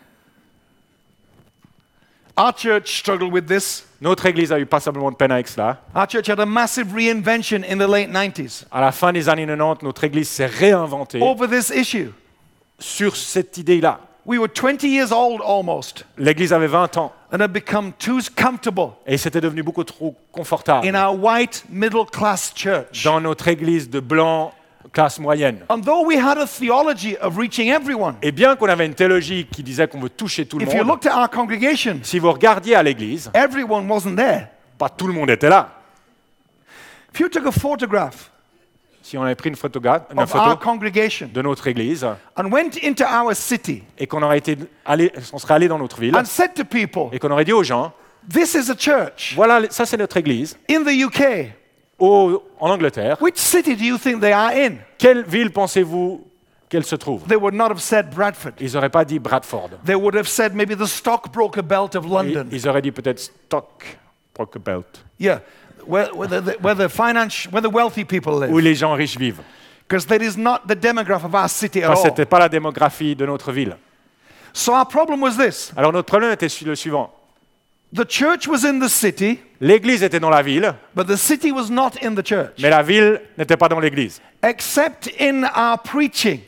Our church struggled with this. Notre Église a eu passablement de peine avec cela. Our church had a massive reinvention in the late nineties À la fin des années quatre-vingt-dix, notre Église s'est réinventée over this issue. sur cette idée-là. We were twenty years old almost L'Église avait vingt ans and had become too comfortable et c'était devenu beaucoup trop confortable in our white middle class church. dans notre Église de blanc, classe moyenne. And though we had a theology of reaching everyone, Et bien qu'on avait une théologie qui disait qu'on veut toucher tout le if you monde, looked at our congregation, si vous regardiez à l'Église, everyone wasn't there. pas tout le monde était là. If you took a photograph Si on avait pris une, photogra- une of our photo congregation de notre Église and went into our city et qu'on aurait été allé, on serait allé dans notre ville and said to people, et qu'on aurait dit aux gens, this is a church voilà, ça c'est notre Église, in the U K. au, en Angleterre, Which city do you think they are in? quelle ville pensez-vous qu'elle se trouve? They would not have said Bradford. Ils n'auraient pas dit Bradford. They would have said maybe the stockbroker belt of Ils, London. ils auraient dit peut-être Stockbroker Belt, Yeah, where, where, the, where, the finance, where the wealthy people où live. les gens riches vivent. Because that is not the demographic of our city at Parce que ce all. n'était pas la démographie de notre ville. So our problem was this. Alors notre problème était le suivant. The church was in the city, L'église était dans la ville, but the city was not in the church. mais la ville n'était pas dans l'église. Except in our preaching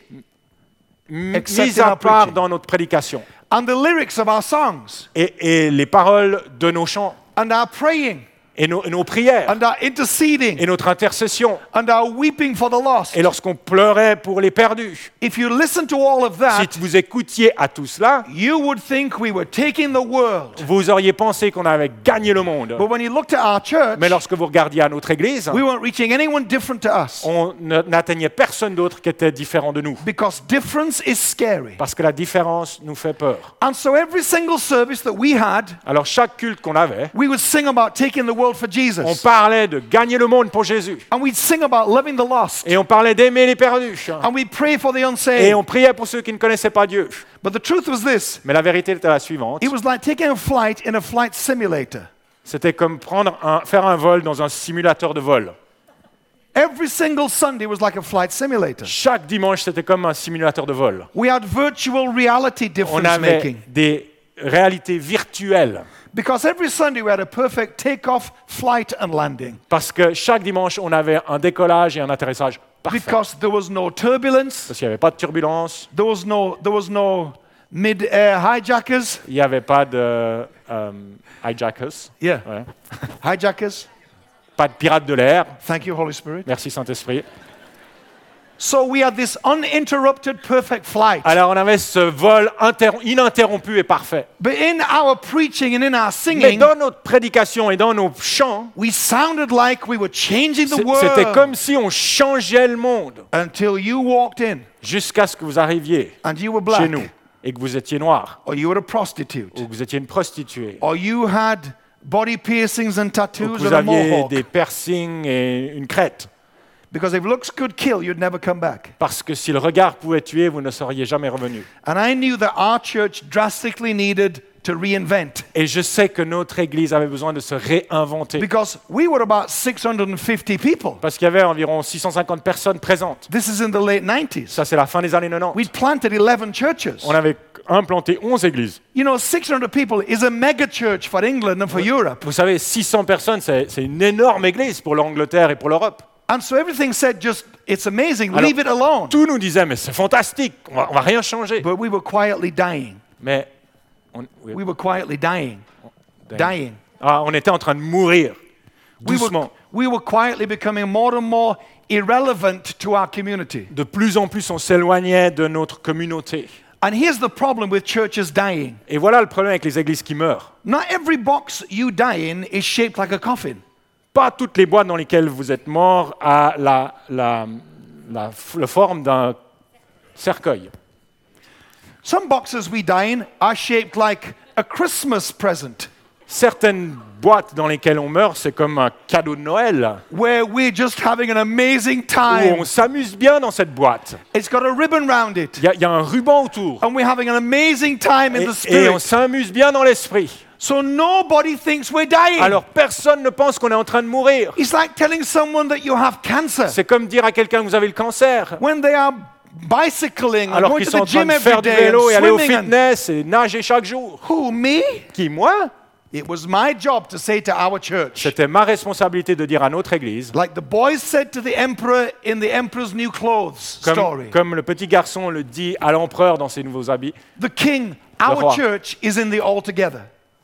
M- Except Mis in à our part preaching. dans notre prédication. and the lyrics of our songs Et, et les paroles de nos chants, and our praying et nos, nos prières, and our interceding et notre intercession, and our weeping for the lost. et lorsqu'on pleurait pour les perdus. If you listen to all of that, Si vous écoutiez à tout cela, you would think we were taking the world. vous auriez pensé qu'on avait gagné le monde. But when you looked at our church, Mais lorsque vous regardiez à notre église, we weren't reaching anyone different to us. on ne- n'atteignait personne d'autre qui était différent de nous. Because difference is scary. Parce que la différence nous fait peur. And so every single service that we had, Alors chaque culte qu'on avait, we would sing about taking the world for on Jesus. parlait de gagner le monde pour Jésus. And we'd sing about loving the lost. Et on parlait d'aimer les perdus. And we'd pray for the Et unsaved. on priait pour ceux qui ne connaissaient pas Dieu. But the truth was this. Mais la vérité était la suivante. It was like taking a flight in a flight simulator. C'était comme prendre un, faire un vol dans un simulateur de vol. Every single Sunday was like a flight simulator. Chaque dimanche, c'était comme un simulateur de vol. We had virtual reality On difference avait making. des réalités virtuelles. Because every Sunday we had a perfect takeoff, flight, and landing. Parce que chaque dimanche, on avait un décollage et un atterrissage parfait. Because there was no turbulence, Parce qu'il n'y avait pas de turbulence, there was no, there was no mid-air hijackers. il n'y avait pas de euh, hijackers, Yeah, ouais. hijackers. Pas de pirates de l'air. Thank you, Holy Spirit. Merci Saint-Esprit. So we had this uninterrupted, perfect flight. Alors on avait ce vol inter- ininterrompu et parfait. But in our preaching and in our Mais singing, dans notre prédication et dans nos chants, we sounded like we were changing the c'est- c'était world comme si on changeait le monde until you walked in jusqu'à ce que vous arriviez and you were chez black, nous et que vous étiez noir or you were a prostitute, ou que vous étiez une prostituée or you had body piercings and ou tattoos que vous and a aviez mohawk. des piercings et une crête. Because if looks could kill, you'd never come back. Parce que si le regard pouvait tuer, vous ne seriez jamais revenu. And I knew that our church drastically needed to reinvent. Et je sais que notre Église avait besoin de se réinventer. Because we were about six hundred fifty people. Parce qu'il y avait environ six cent cinquante personnes présentes. This is in the late nineties. Ça, c'est la fin des années quatre-vingt-dix. We'd planted eleven churches. On avait implanté onze églises. You know, six hundred people is a mega church for England and for Europe. Vous savez, six cents personnes, c'est c'est une énorme église pour l'Angleterre et pour l'Europe. And so everything said just, it's amazing, Alors, leave it alone. Tout nous disait, mais c'est fantastique, on va, on va rien changer. But we were quietly dying. Mais on, oui, We were quietly dying. Dying. Ah, on était en train de mourir. we were, doucement. we were quietly becoming more and more irrelevant to our community. De plus en plus, on s'éloignait de notre communauté. And here's the problem with churches dying. Et voilà le problème avec les églises qui meurent. Not every box you die in is shaped like a coffin. Pas toutes les boîtes dans lesquelles vous êtes mort a la, la, la, la forme d'un cercueil. Some boxes we die in are shaped like a Christmas present, Certaines boîtes dans lesquelles on meurt, c'est comme un cadeau de Noël, where we're just having an amazing où time. on s'amuse bien dans cette boîte. It's got a ribbon round it, Il y, a- il y a un ruban autour. and we're having an amazing time in Et, the et on spirit. s'amuse bien dans l'esprit. So nobody thinks we're dying. Alors personne ne pense qu'on est en train de mourir. It's like telling someone that you have cancer C'est comme dire à quelqu'un que vous avez le cancer, when they are bicycling and alors going qu'ils to sont the en train gym de every faire du day vélo et and aller au swimming. And fitness et nager chaque jour. who, me? Qui, moi? It was my job to say to our church, C'était ma responsabilité de dire à notre église, like the boys said to the emperor in the Emperor's New Clothes comme, story, comme le petit garçon le dit à l'empereur dans ses nouveaux habits, the king, roi. our church is in the all together.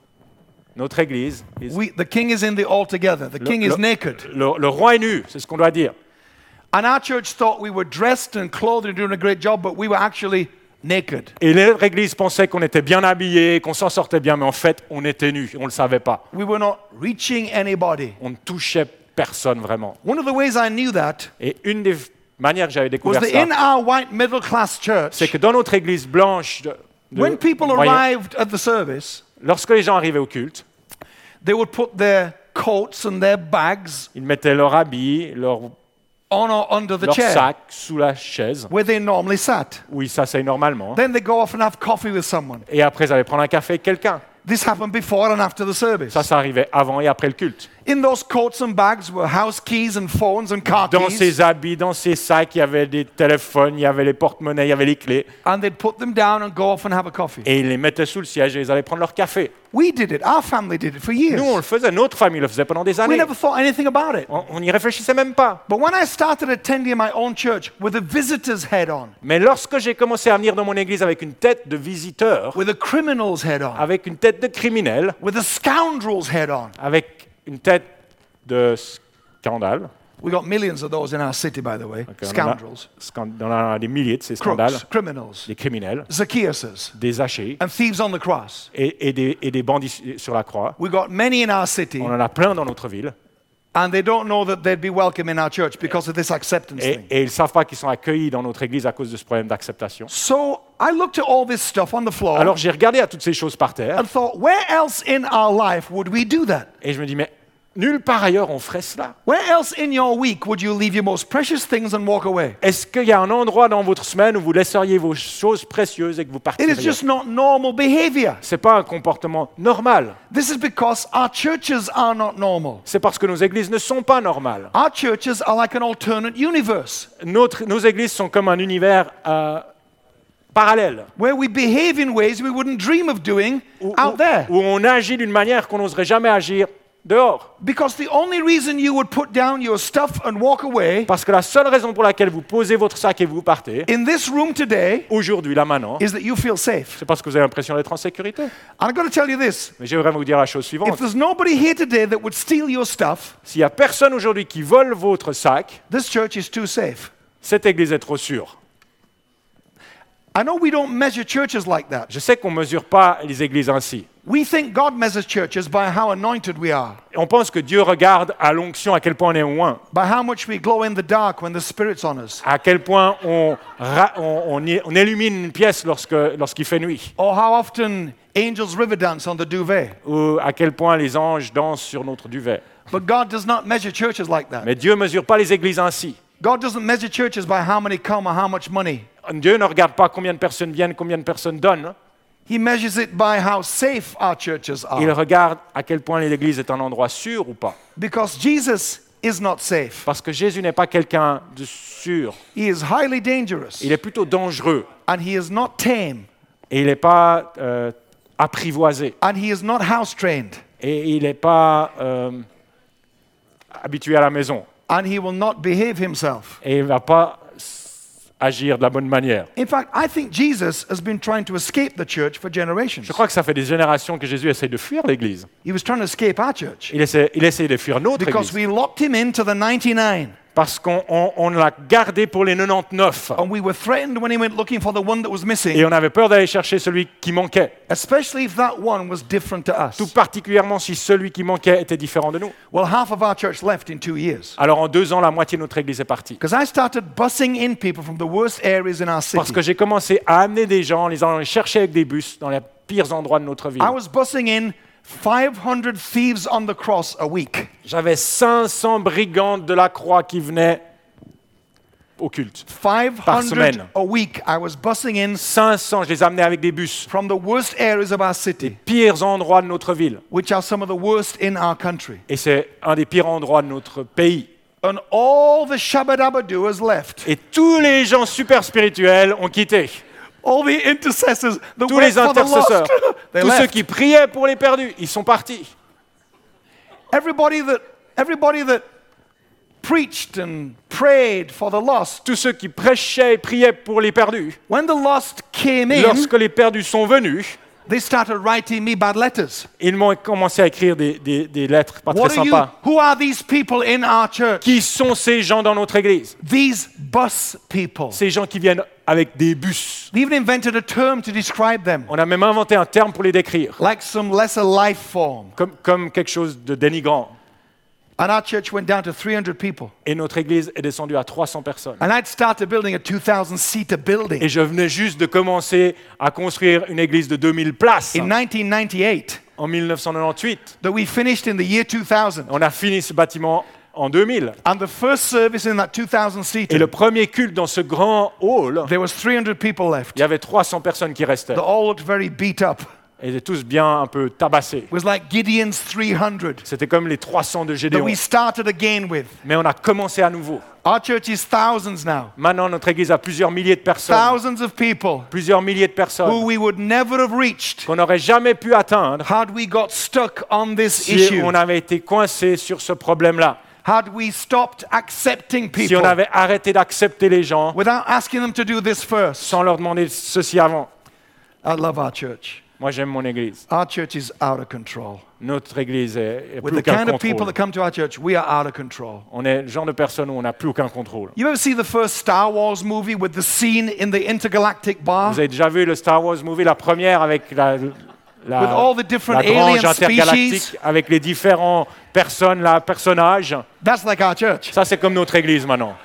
notre église, is- We, the king is in the all together. The le, king is le- naked. le- le roi est nu, c'est ce qu'on doit dire. And our church thought we were dressed and clothed and doing a great job, but we were actually naked. Et notre église pensait qu'on était bien habillés, qu'on s'en sortait bien, mais en fait, on était nus, on ne le savait pas. We were not reaching anybody. On ne touchait personne vraiment. One of the ways I knew that Et une des manières que j'avais was découvert that ça, in our white middle class church, c'est que dans notre église blanche, de, de when people moyen- arrived at the service, lorsque les gens arrivaient au culte, they would put their coats and their bags ils mettaient leur habit, leur, on or under the leur chair sac sous la chaise, where they normally sat. où ils s'asseyent normalement, Then they go off and have coffee with someone. et après ils allaient prendre un café avec quelqu'un. This happened before and after the service. Ça, ça arrivait avant et après le culte. In those coats and bags were house keys and phones and car Dans keys. ces habits, dans ces sacs, il y avait des téléphones, il y avait les porte-monnaies, il y avait les clés, And they'd put them down and go off and have a coffee. et ils les mettaient sous le siège et ils allaient prendre leur café. We did it. Our family did it for years. Nous, on le faisait, notre famille le faisait pendant des We années. never thought anything about it. On n'y réfléchissait même pas. But when I started attending my own church with a visitor's head on, Mais lorsque j'ai commencé à venir dans mon église avec une tête de visiteur, with a criminal's head on, avec une tête de criminel, with a scoundrel's head on, avec une tête de scandale, we got millions of those in our city, by the way. Ok, on en a- Scoundrels, scan- on a des milliers de ces scandales, crooks, criminals, des criminels, Zacchaeuses, des Zachées and thieves on the cross. et, et des, et des bandits sur la croix. We got many in our city, On en a plein dans notre ville. and they don't know that they'd be welcome in our church because of this acceptance Et, thing. et ils ne savent pas qu'ils sont accueillis dans notre église à cause de ce problème d'acceptation. So I looked at all this stuff on the floor Alors j'ai regardé à toutes ces choses par terre and thought, where else in our life would we do that? et je me dis, mais nulle part ailleurs on ferait cela. Where else in your week would you leave your most precious things and walk away? Est-ce qu'il y a un endroit dans votre semaine où vous laisseriez vos choses précieuses et que vous It partiriez? is just not normal behavior. Ce n'est pas un comportement normal. This is because our churches are not normal. C'est parce que nos églises ne sont pas normales. Our churches are like an alternate universe Notre- nos églises sont comme un univers euh, parallèle, where we behave in ways we wouldn't dream of doing où, out où- there. où on agit d'une manière qu'on n'oserait jamais agir dehors. Because the only reason you would put down your stuff and walk away Parce que la seule raison pour laquelle vous posez votre sac et vous partez, in this room today aujourd'hui, là maintenant, is that you feel safe. c'est parce que vous avez l'impression d'être en sécurité. And I've got to tell you this. Mais j'aimerais vous dire la chose If suivante. there's nobody here today that would steal your stuff, S'il n'y a personne aujourd'hui qui vole votre sac, this church is too safe. cette église est trop sûre. I know we don't measure churches like that. Je sais qu'on ne mesure pas les églises ainsi. We think God measures churches by how anointed we are, On pense que Dieu regarde à l'onction à quel point on est loin, by how much we glow in the dark when the Spirit's on us, à quel point on, ra- on, on y- on illumine une pièce lorsque, lorsqu'il fait nuit, or how often angels river dance on the duvet. ou à quel point les anges dansent sur notre duvet. But God does not measure churches like that. Mais Dieu ne mesure pas les églises ainsi. God doesn't measure churches by how many come or how much money. Dieu ne regarde pas combien de personnes viennent, combien de personnes donnent. He measures it by how safe our churches Il are. regarde à quel point l'église est un endroit sûr ou pas. Because Jesus is not safe. Parce que Jésus n'est pas quelqu'un de sûr. He is highly dangerous. Il est plutôt dangereux. And he is not tame. Et il n'est pas euh, apprivoisé. And he is not house trained. Et il n'est pas euh, habitué à la maison. And he will not behave himself. Et il ne va pas s- agir de la bonne manière. In fact, I think Jesus has been trying to escape the church for generations. Je crois que ça fait des générations que Jésus essaye de fuir l'Église. He was trying to escape our church Il essaie, il essaye de fuir notre because Église. we locked him into the ninety-nine. Parce qu'on on, on l'a gardé pour les quatre-vingt-dix-neuf. And we were threatened when he went looking for the one that was missing, Et on avait peur d'aller chercher celui qui manquait. especially if that one was different to us. Tout particulièrement si celui qui manquait était différent de nous. Well, half of our church left in two years. Alors en deux ans, la moitié de notre Église est partie. Because I started bussing in people from the worst areas in our Parce city. que j'ai commencé à amener des gens, en les allant les chercher avec des bus dans les pires endroits de notre ville. I was bussing in five hundred thieves on the cross a week. J'avais cinq cents brigands de la croix qui venaient au culte. Par five hundred semaine. a week. I was bussing in cinq cents, je les amenais avec des bus. from the worst areas of our city, Pires endroits de notre ville. which are some of the worst in our country. Et c'est un des pires endroits de notre pays. And all the shabba-dabba-doers left. Et tous les gens super spirituels ont quitté. All the intercessors, the Tous work les for the intercesseurs, lost, they tous ceux left. qui priaient pour les perdus, ils sont partis. Everybody that, everybody that preached and prayed for the lost. Tous ceux qui prêchaient et priaient pour les perdus. When the lost came in, Lorsque les perdus sont venus, they started writing me bad letters. ils m'ont commencé à écrire des, des- des lettres pas What très are you? sympas. Who are these people in our church? Qui sont ces gens dans notre église? These bus people. Ces gens qui viennent avec des bus. They even invented a term to describe them, On a même inventé un terme pour les décrire, like some lesser life form. comme, comme quelque chose de dénigrant. And our church went down to three hundred people. Et notre église est descendue à trois cents personnes. And I'd started building a two thousand seater building Et je venais juste de commencer à construire une église de deux mille places in nineteen ninety-eight en mille neuf cent quatre-vingt-dix-huit. that we finished in the year two thousand. On a fini ce bâtiment en deux mille. And the first service in that two thousand Et seater, le premier culte dans ce grand hall, there was three hundred people left. il y avait trois cents personnes qui restaient. They all looked very beat up. Et ils étaient tous bien un peu tabassés. It was like Gideon's three hundred C'était comme les trois cents de that Gédéon. we started again with. Mais on a commencé à nouveau. Our church is thousands now. Maintenant, notre église a plusieurs milliers de personnes. Thousands of people Plusieurs milliers de who personnes we would never have reached qu'on n'aurait jamais pu atteindre had we got stuck on this si issue. on avait été coincé sur ce problème-là. Had we stopped accepting Si people on avait arrêté d'accepter les gens without asking them to do this first. sans leur demander ceci avant. I love our church. Moi, j'aime mon église. Our church is out of control. Notre église est, est With plus the aucun kind of people contrôle. that come to our church, we are out of control. On est le genre de personne où on n'a plus aucun contrôle. You ever see the first Star Wars movie with the scene in the intergalactic bar? Vous avez déjà vu le Star Wars movie, la première avec la, la, With all the different la grange alien intergalactique, species? avec les différents personnes, là, personnages. That's like our church. Ça, c'est comme notre église maintenant.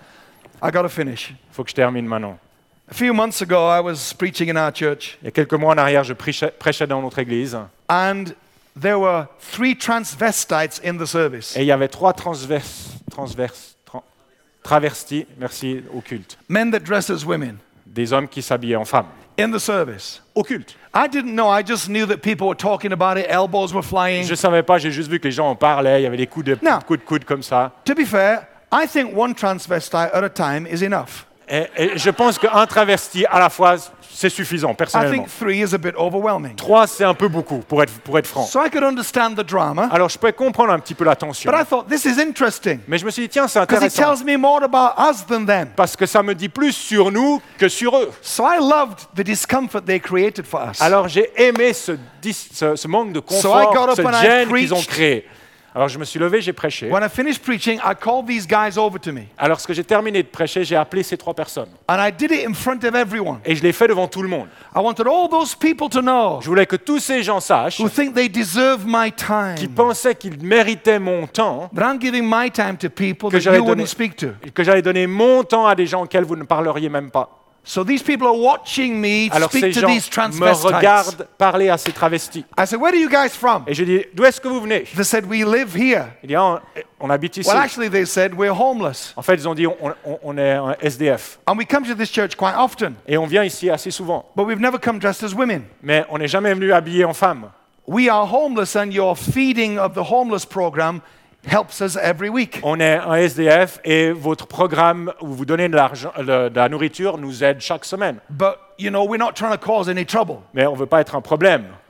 I got to finish. Il faut que je termine maintenant. A few months ago, I was preaching in our church, Il y a quelques mois en arrière, je prêchais, prêchais dans notre église and there were three transvestites in the service. et il y avait trois transverses, transverses, tra- travestis, merci, au culte. Men that dress as women Des hommes qui s'habillaient en femmes. in the service. Au culte. I didn't know. I just knew that people were talking about it. Elbows were flying. Je ne savais pas, j'ai juste vu que les gens en parlaient, il y avait des coups de, Non. coups de coude comme ça. To be fair, I think one transvestite at a time is enough. Et, et je pense qu'un travesti à la fois, c'est suffisant, I personnellement. think three is a bit overwhelming. Trois, c'est un peu beaucoup, pour être, pour être franc. So I could understand the drama, Alors, je peux comprendre un petit peu la tension. but I thought this is interesting Mais je me suis dit, tiens, c'est because it intéressant. tells me more about us than them. Parce que ça me dit plus sur nous que sur eux. So I loved the discomfort they created for us. Alors, j'ai aimé ce, dis- ce- ce manque de So I got confort, up ce and I gêne qu'ils ont preached. créé. Alors, je me suis levé, j'ai prêché. When I finished preaching, I called these guys over to me, Alors, lorsque j'ai terminé de prêcher, j'ai appelé ces trois personnes. and I did it in front of everyone. Et je l'ai fait devant tout le monde. I wanted all those people to know Je voulais que tous ces gens sachent, who think they deserve my qui time, pensaient qu'ils méritaient mon temps, that I'm giving my time to people que that j'allais you donner, wouldn't speak to. que j'allais donner mon temps à des gens auxquels vous ne parleriez même pas. So these people are watching me Alors ces speak to gens these me transvestites. regardent parler à ces travestis. I said, "Where are you guys from?" Et je dis, d'où est-ce que vous venez? They said, "We live here." Il dit, ah, on, on habite ici. Well, actually, they said, "We're homeless, En fait, ils ont dit, on, on- on est un S D F. and we come to this church quite often, Et on vient ici assez souvent. but we've never come dressed as women. Mais on n'est jamais venu habillé en femme. We are homeless, and your feeding of the homeless program helps us every week." On est un S D F et votre programme où vous donnez de, l'argent, de, de la nourriture nous aide chaque semaine. But, you know, we're not trying to cause any trouble. Mais on ne veut pas être un problème.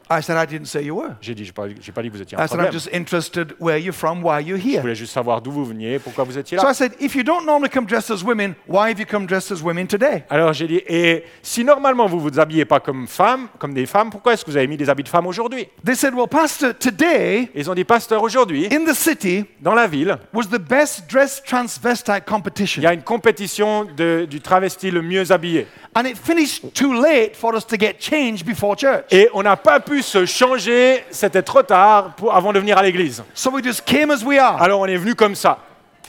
I said, I didn't say you were. J'ai dit, j'ai pas, j'ai pas dit que vous étiez un I said, problème. I'm just interested where you're from, why you're Je here. voulais juste savoir d'où vous veniez, pourquoi vous étiez So là. I said, if you don't normally come dressed as women, why have you come dressed as women today? Alors j'ai dit, et si normalement vous vous habillez pas comme femmes, comme des femmes, pourquoi est-ce que vous avez mis des habits de femmes aujourd'hui? They said, well, Pastor, today Ils ont dit, pasteur, aujourd'hui, in the city dans la ville, was the best dressed transvestite il competition. y a une compétition de- du travesti le mieux habillé. And it finished too late for us to get changed before church. Et on n'a pas pu se changer, c'était trop tard pour, avant de venir à l'église. So we just came as we are. Alors on est venu comme ça.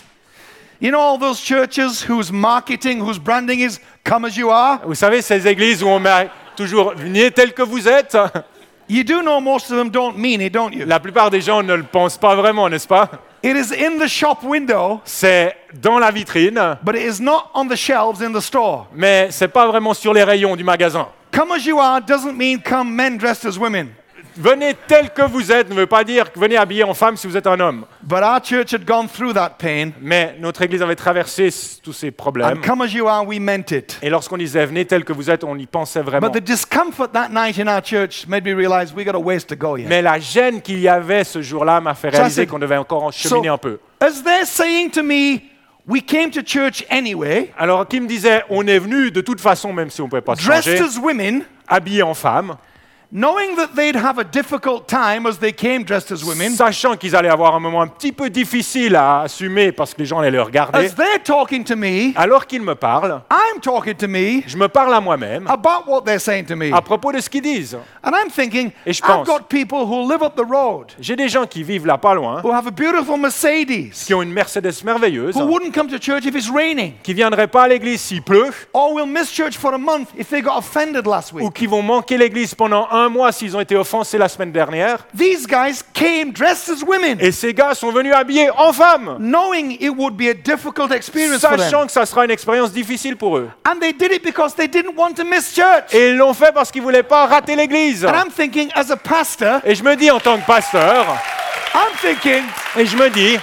You know all those churches whose marketing, whose branding is come as you are? Vous savez, ces églises où on met toujours « venez tel que vous êtes », You do know most of them don't mean it, don't you? la plupart des gens ne le pensent pas vraiment, n'est-ce pas? It is in the shop window, C'est dans la vitrine, but it is not on the shelves in the store. mais c'est pas vraiment sur les rayons du magasin. Come as you are doesn't mean come men dressed as women. Venez tel que vous êtes ne veut pas dire que venez habillé en femme si vous êtes un homme. But our church had gone through that pain, Mais notre église avait traversé s- tous ces problèmes. and come as you are, we meant it. Et lorsqu'on disait venez tel que vous êtes, on y pensait vraiment. But the discomfort that night in our church made me realize we got a ways to go yet. Mais la gêne qu'il y avait ce jour-là m'a fait Ça, réaliser c'est- qu'on devait encore en cheminer So- un peu. As they're saying to me, we came to church anyway, Alors, qui me disait, on est venu de toute façon, même si on ne pouvait pas se dressed changer, as women, habillé en femme, knowing that they'd have a difficult time as they came dressed as women, sachant qu'ils allaient avoir un moment un petit peu difficile à assumer parce que les gens allaient le regarder. as they're talking to me, Alors qu'ils me parlent, I'm talking to me je me parle à moi-même about what they're saying to me. à propos de ce qu'ils disent. And I'm thinking, Et je I've pense- got people who live up the road, J'ai des gens qui vivent là pas loin, who have a beautiful Mercedes, qui ont une Mercedes merveilleuse, who wouldn't come to church if it's raining, qui ne viendraient pas à l'église s'il pleut, or will miss church for a month if they got offended last ou week. qui vont manquer l'église pendant un mois s'ils ont été offensés la semaine dernière. These guys came dressed as women, Et ces gars sont venus habillés en femmes, knowing it would be a difficult experience for them. sachant que ça sera une expérience difficile pour eux. And they did it because they didn't want to miss church. Et ils l'ont fait parce qu'ils ne voulaient pas rater l'église. And I'm thinking, as a pastor, Et je me dis en tant que pasteur, I'm thinking, et je me dis,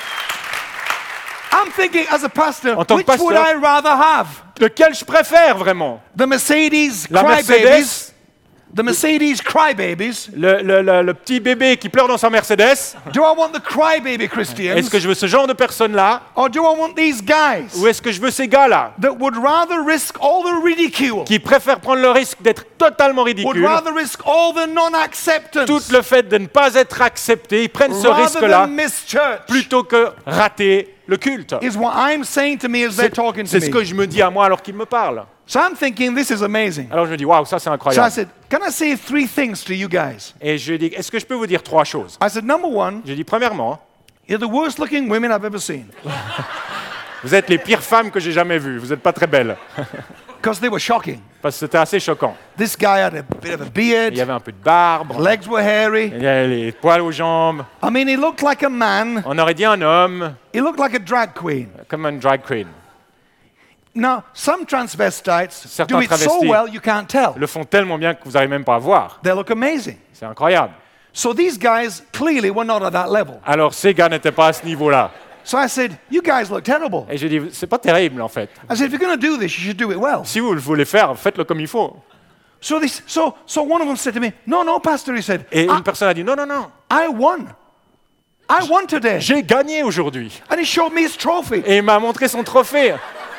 I'm thinking as a pastor, En tant que which would pasteur- I rather have? lequel je préfère vraiment? The Mercedes La crybabies, Mercedes, the Mercedes crybabies. le, le- le- le petit bébé qui pleure dans sa Mercedes. Do I want the crybaby Christians, Est-ce que je veux ce genre de personnes-là? or do I want these guys Ou est-ce que je veux ces gars-là that would rather risk all the ridicule, qui préfèrent prendre le risque d'être totalement would ridicules, rather risk all the non-acceptance, tout le fait de ne pas être acceptés, ils prennent ce rather risque-là than miss church? plutôt que rater le culte. Is what I'm saying to me as they're C'est talking to c'est ce que me. je me dis à moi alors qu'ils me parlent. So I'm thinking this is amazing. Alors je me dis, waouh, ça c'est So I incroyable. said, can I say three things to you guys? Et je dis, est-ce que je peux vous dire trois choses? I said, number one, J'ai dit, premièrement, you're the worst looking women I've ever seen. vous êtes les pires femmes que j'ai jamais vues. Vous n'êtes pas très belles. Because they were shocking. Parce que c'était assez choquant. This guy had a bit of a Il y beard, avait un peu de barbe, legs were hairy. il y avait les poils aux jambes. I mean, he looked like a man. On aurait dit un homme, He looked like a drag queen. comme un drag queen. Now, some transvestites Certains do it so travestis. well you can't tell. Ils le font tellement bien que vous n'arrivez même pas à voir. They look amazing. C'est incroyable. So these guys clearly were not at that level. Alors ces gars n'étaient pas à ce niveau-là. So I said, you guys look terrible. Et j'ai dit, c'est pas terrible en fait. I said, if you're going to do this, you should do it well. Si vous le voulez faire, faites-le comme il faut. So, this, so, so one of them said to me, no, no, Pastor, he said, Et I, une personne a dit, non, non, non, I won. I won today. j'ai gagné aujourd'hui. And he showed me his trophy. Et il m'a montré son trophée.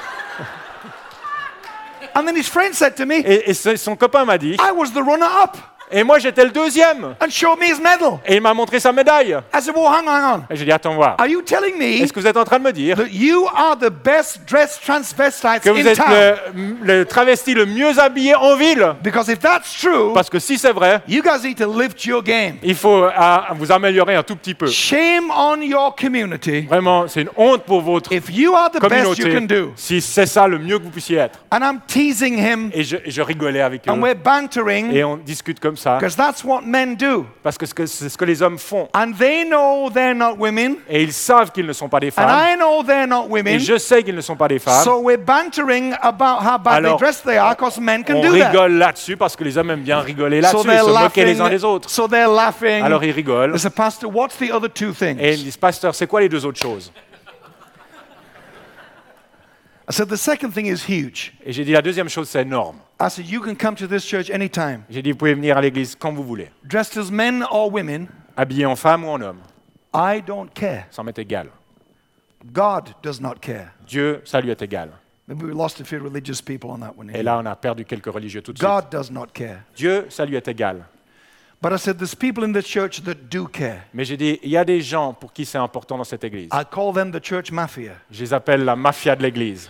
And then his friend said to me, Et, et ce- son copain m'a dit, I was the runner-up. et moi j'étais le deuxième. And showed me his medal. Et il m'a montré sa médaille. I said, well, hang on, hang on. Et j'ai dit, attends voir. Are you telling me Est-ce que vous êtes en train de me dire that you are the best dressed transvestites que vous in êtes town? le, le travesti le mieux habillé en ville? Because if that's true, Parce que si c'est vrai, you guys need to lift your game. il faut ah, vous améliorer un tout petit peu. Shame on your community Vraiment, c'est une honte pour votre if you are the best you can communauté do. si c'est ça le mieux que vous puissiez être. And I'm teasing him, Et je, et je rigolais avec eux. and we're bantering, Et on discute comme ça. because that's what men do. Parce que ce que- c'est ce que les hommes font. And they know they're not women, Et ils savent qu'ils ne sont pas des and femmes. I know they're not women. Et je sais qu'ils ne sont pas des femmes. So we're bantering about how badly Alors, dressed they are, because men can On do that. rigole là-dessus parce que les hommes aiment bien rigoler So là-dessus et they're se moquer les uns laughing. des autres. So they're laughing. Alors ils rigolent. They say, Pastor, what's the other two Et ils things? disent, pasteur, c'est quoi les deux autres choses? I said, the second thing is huge. Et j'ai dit, la deuxième chose, c'est énorme. I said, you can come to this church anytime, J'ai dit, vous pouvez venir à l'église quand vous voulez, dressed as men or women. habillé en femme ou en homme, I don't care. ça m'est égal. God does not care. Dieu, ça lui est égal. Maybe we lost a few religious people on that one. Et là, on a perdu quelques religieux tout de suite. God does not care. Dieu, ça lui est égal. But I said, there's people in this church that do care. Mais j'ai dit, il y a des gens pour qui c'est important dans cette église. I call them the church mafia. Je les appelle la mafia de l'église.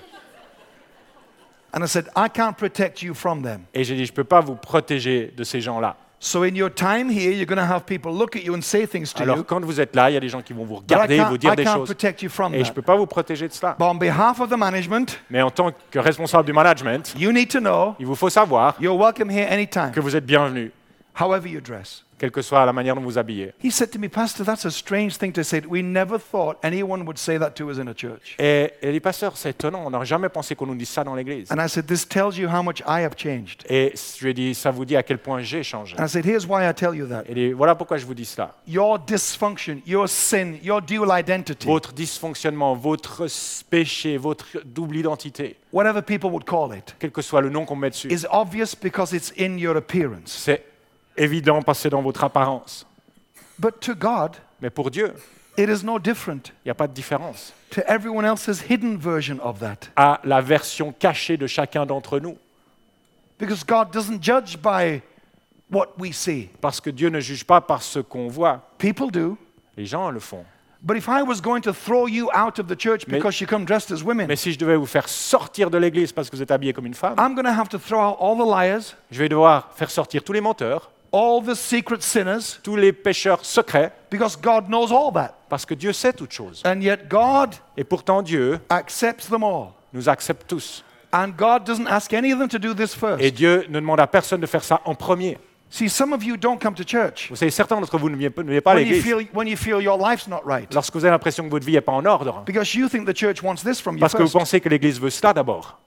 And I said, I can't protect you from them. Et j'ai dit, je ne peux pas vous protéger de ces gens-là. So in your time here, you're going to have people look at you and say things to Alors, you. quand vous êtes là, il y a des gens qui vont vous But I regarder, vous can't, dire I des can't choses. protect you from Et je ne that. peux pas vous protéger de cela. But on behalf of the management, Mais en tant que responsable du management, you need to know il vous faut savoir you're welcome here anytime, que vous êtes bienvenu, however you dress. quelle que soit la manière dont vous habillez. He said to me, Pastor, that's a strange thing to say. We never thought anyone would say that to us in a church. Et, et les pasteurs, c'est étonnant, on n'aurait jamais pensé qu'on nous dise ça dans l'église. And I said, this tells you how much I have changed. Et je lui ai dit, ça vous dit à quel point j'ai changé. And I said, here's why I tell you that. Et dit, voilà pourquoi je vous dis cela. Your dysfunction, your sin, your dual identity, Votre dysfonctionnement, votre péché, votre double identité, whatever people would call it, quel que soit le nom qu'on met dessus, is obvious because it's in your appearance. c'est évident parce que c'est dans votre apparence. But to God, Mais pour Dieu, it is no different il n'y a pas de différence to everyone else's hidden version of that. à la version cachée de chacun d'entre nous. Because God doesn't judge by what we see. Parce que Dieu ne juge pas par ce qu'on voit. People do. Les gens le font. But if I was going to throw you out of the church Mais- because you come dressed as women, Mais si je devais vous faire sortir de l'église parce que vous êtes habillé comme une femme, I'm going to have to throw out all the liars, je vais devoir faire sortir tous les menteurs, all the secret sinners, tous les pécheurs secrets, because God knows all that. parce que Dieu sait toutes choses. And yet God Et pourtant, Dieu accepts them all. nous accepte tous. And God doesn't ask any of them to do this first. Et Dieu ne demande à personne de faire ça en premier. See, some of you don't come to church Vous savez, certains d'entre vous ne viennent pas- ne viennent pas à when you l'église feel, when you feel your life's not right. lorsque vous avez l'impression que votre vie n'est pas en ordre, Because you think the church wants this from you parce que vous first. pensez que l'église veut cela d'abord.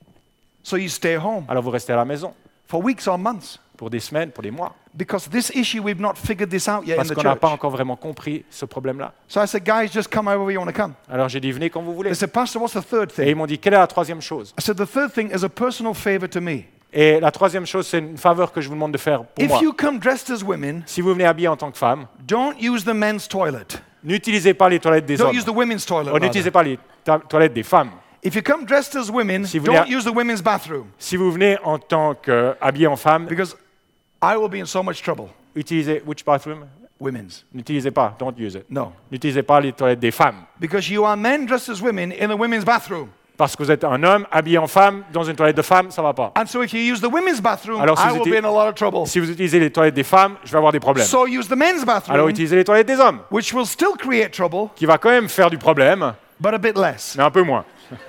So you stay home Alors vous restez à la maison for weeks or months. pour des semaines, pour des mois, Because this issue, we've not figured this out yet in parce the qu'on n'a church. pas encore vraiment compris ce problème-là. So I said, guys, just come however you want to come. Alors j'ai dit, venez quand vous voulez. They said, Pastor, what's the third Et ils thing? m'ont dit, quelle est la troisième chose? I said, the third thing is a personal favor to me. Et la troisième chose, c'est une faveur que je vous demande de faire pour If moi. you come dressed as women, Si vous venez habillé en tant que femme, don't use the men's toilet. n'utilisez pas les toilettes des Don't hommes. use the women's toilet. Oh, rather. n'utilisez pas les ta- toilettes des femmes. If you come dressed as women, Si vous don't venez- use the women's bathroom Si vous venez en tant qu'habillé en femme, because I will be in so much trouble. utilisez which bathroom? Women's. N'utilisez pas, don't use it. No. N'utilisez pas les toilettes des femmes. Because you are men dressed as women in the women's bathroom. Parce que vous êtes un homme habillé en femme dans une toilette de femme, ça va pas. And so if you use the women's bathroom, Alors, si I vous will étiez- be in a lot of trouble. Si vous utilisez les toilettes des femmes, je vais avoir des problèmes. So use the men's Alors bathroom, utilisez les toilettes des hommes, which will still create trouble, qui va quand même faire du problème, but a bit less. mais un peu moins.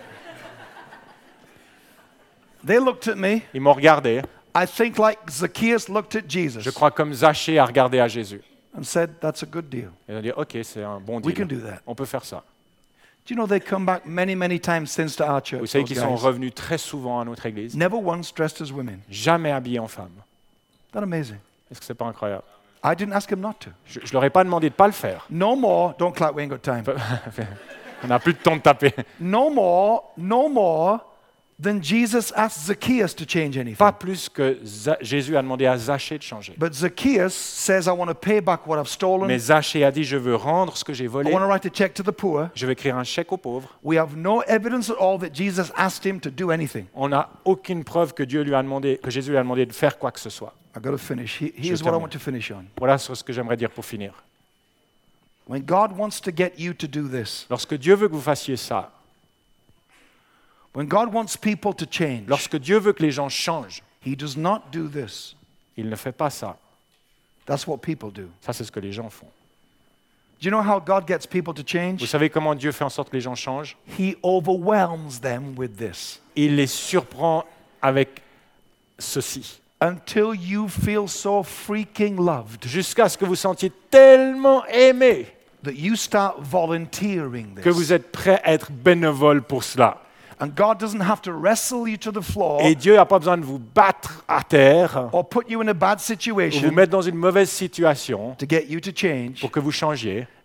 They looked at me, Ils m'ont regardé, I think like Zacchaeus looked at Jesus je crois comme Zachée a regardé à Jésus. and said, that's a good deal. Ils ont dit, ok, c'est un bon We can deal. do that. On peut faire ça. Do you know they come back many, many times since to our church? Vous savez those qu'ils sont guys? revenus très souvent à notre église, Never once dressed as women. jamais habillés en femme. Isn't that amazing? Est-ce que c'est pas incroyable? I didn't ask him not to. Je ne leur ai pas demandé de ne pas le faire. No more, don't clap, we ain't got time. On n'a plus de temps de taper. No more, no more than Jesus asked Zacchaeus to change anything. Pas plus que Za- Jésus a demandé à Zachée de changer. But Zacchaeus says, I want to pay back what I've stolen. Mais Zachée a dit, je veux rendre ce que j'ai I volé, want to write a check to the poor. je vais écrire un chèque aux pauvres. We have no evidence at all that Jesus asked him to do anything. On n'a aucune preuve que Dieu lui a demandé, que Jésus lui a demandé de faire quoi que ce soit. I've got to finish. He- Je Here's what I termine. want to finish on. Voilà sur ce que j'aimerais dire pour finir. When God wants to get you to do this, Lorsque Dieu veut que vous fassiez ça, when God wants people to change, lorsque Dieu veut que les gens changent, He does not do this. il ne fait pas ça. That's what people do. Ça, c'est ce que les gens font. Do you know how God gets people to Vous change? savez comment Dieu fait en sorte que les gens changent? He overwhelms them with this Il les surprend avec ceci. until you feel so freaking loved Jusqu'à ce que vous sentiez tellement aimé that you start volunteering que vous this. êtes prêt à être bénévole pour cela. And God doesn't have to wrestle you to the floor Et Dieu n'a pas besoin de vous battre à terre or put you in a bad ou vous situation mettre dans une mauvaise situation to get you to change. pour que vous changiez.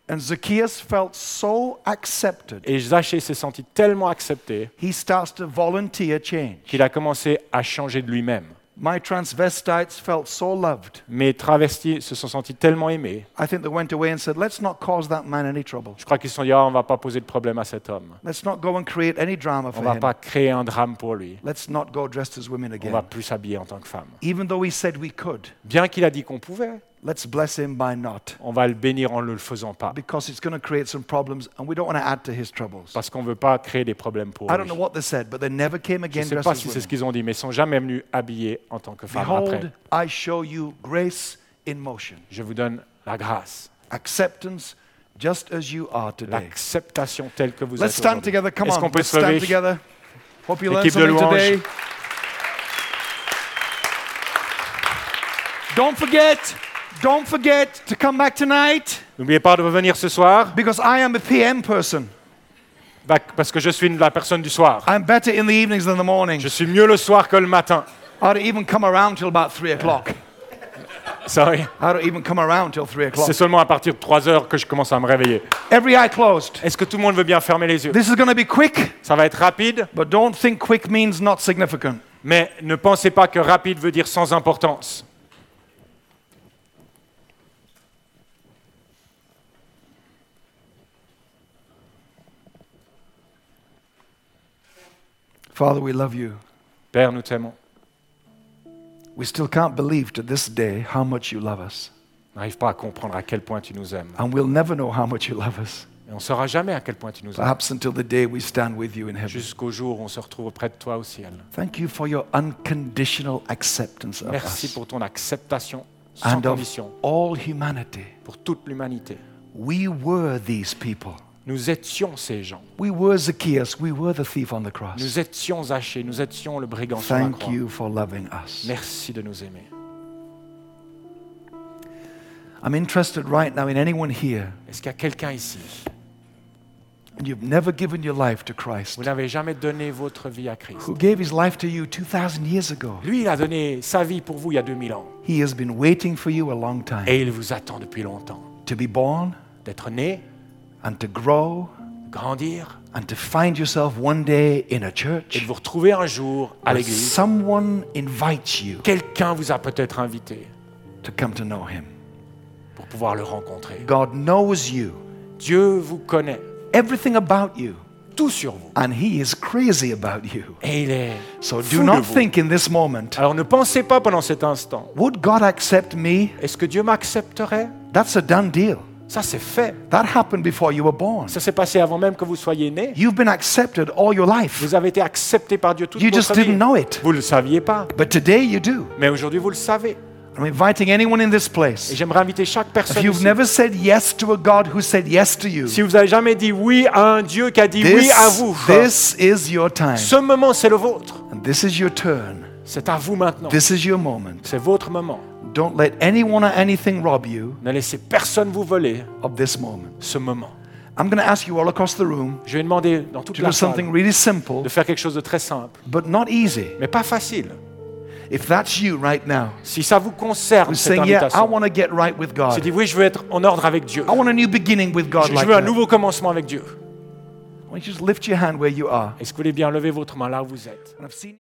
And Zacchaeus felt so accepted, Et Zachée s'est senti tellement accepté he starts to volunteer change. qu'il a commencé à changer de lui-même. My transvestites felt so loved. Mes travestis se sont sentis tellement aimés. I think they went away and said, let's not cause that man any trouble. Je crois qu'ils se sont dit, ah, on ne va pas poser de problème à cet homme. Let's not go and create any drama On for ne va him. pas créer un drame pour lui. Let's not go dressed as women On again. ne va plus s'habiller en tant que femme. Even though he said we could, Bien qu'il a dit qu'on pouvait, let's bless him by not. on va le bénir en ne le faisant pas. Because it's going to create some problems and we don't want to add to his troubles. Parce qu'on ne veut pas créer des problèmes pour I lui. don't know what they said, but they never came Je again ne sais dressed pas as si c'est women. ce qu'ils ont dit, mais ils ne sont jamais venus habillés en tant que femmes après. Behold, I show you grace in motion. Je vous donne la grâce, Acceptance just as you are today. l'acceptation telle que vous Let's êtes stand aujourd'hui. together. Come Est-ce on. qu'on peut Let's se stand lever? together. Hope you learned Équipe de something louange. today. Don't forget, don't forget to come back tonight N'oubliez pas de revenir ce soir, because I am a P M person. bah, parce que je suis la personne du soir. I'm better in the evenings than the morning. Je suis mieux le soir que le matin. I don't even come around till about three o'clock. Sorry. I don't even come around till three o'clock. C'est seulement à partir de trois heures que je commence à me réveiller. Every eye closed. Est-ce que tout le monde veut bien fermer les yeux? This is going to be quick, Ça va être rapide, but don't think quick means not significant. mais ne pensez pas que rapide veut dire sans importance. Father, we love you. Père, nous t'aimons. We still can't believe to this day how much you love us. On n'arrive pas à comprendre à quel point tu nous aimes. And we'll never know how much you love us. Et on ne saura jamais à quel point tu nous aimes. Perhaps until the day we stand with you in heaven. Jusqu'au jour où on se retrouve auprès de toi au ciel. Thank you for your unconditional acceptance of Merci us pour ton acceptation sans and of condition all humanity. pour toute l'humanité. We were these people. Nous étions ces gens. We were Zacchaeus. We were the thief on the cross. Nous étions Zachée, nous étions le brigand sur la Thank croix. you for loving us. Merci de nous aimer. I'm interested right now in anyone here Est-ce qu'il y a quelqu'un ici? and you've never given your life to Christ, Vous n'avez jamais donné votre vie à Christ. who gave his life to you two thousand years ago. Lui, il a donné sa vie pour vous il y a deux mille ans. He has been waiting for you a long time Et il vous attend depuis longtemps. to be born D'être né, and to grow grandir and to find yourself one day in a et church de vous retrouver un jour à where l'église. someone invites you Quelqu'un vous a peut-être invité to come to know him. pour pouvoir le rencontrer. God knows you, Dieu vous connaît, everything about you, tout sur vous. and he is crazy about you. Et il est So fou do de not vous. think in this moment, Alors ne pensez pas pendant cet instant, would God accept me? est-ce que Dieu m'accepterait? That's a done deal. Ça c'est fait. That happened before you were born. Ça s'est passé avant même que vous soyez né. You've been accepted all your life. Vous avez été accepté par Dieu toute You votre just vie. didn't know it. Vous ne le saviez pas, But today you do. mais aujourd'hui vous le savez. I'm inviting anyone in this Et place. j'aimerais inviter chaque If personne you've ici. never said yes to a God who said yes to you, Si vous n'avez jamais dit oui à un Dieu qui a dit oui à vous, this, this is your time. ce moment c'est le vôtre. And this is your turn. C'est à vous maintenant. This is your moment. C'est votre moment. Don't let anyone or anything rob you Ne laissez personne vous voler of this moment. ce moment. I'm going to ask you all across the room Je vais demander dans toute to la do something salle really simple, de faire quelque chose de très simple, but not easy. mais pas facile. If that's you right now, Si ça vous concerne, who's cette saying, yeah, I invitation, want to get right with God. je dis oui, je veux être en ordre avec Dieu. I want a new beginning with God Je like veux un that. nouveau commencement avec Dieu. Why don't you just lift your hand where you are? Est-ce que vous voulez bien lever votre main là où vous êtes? And I've seen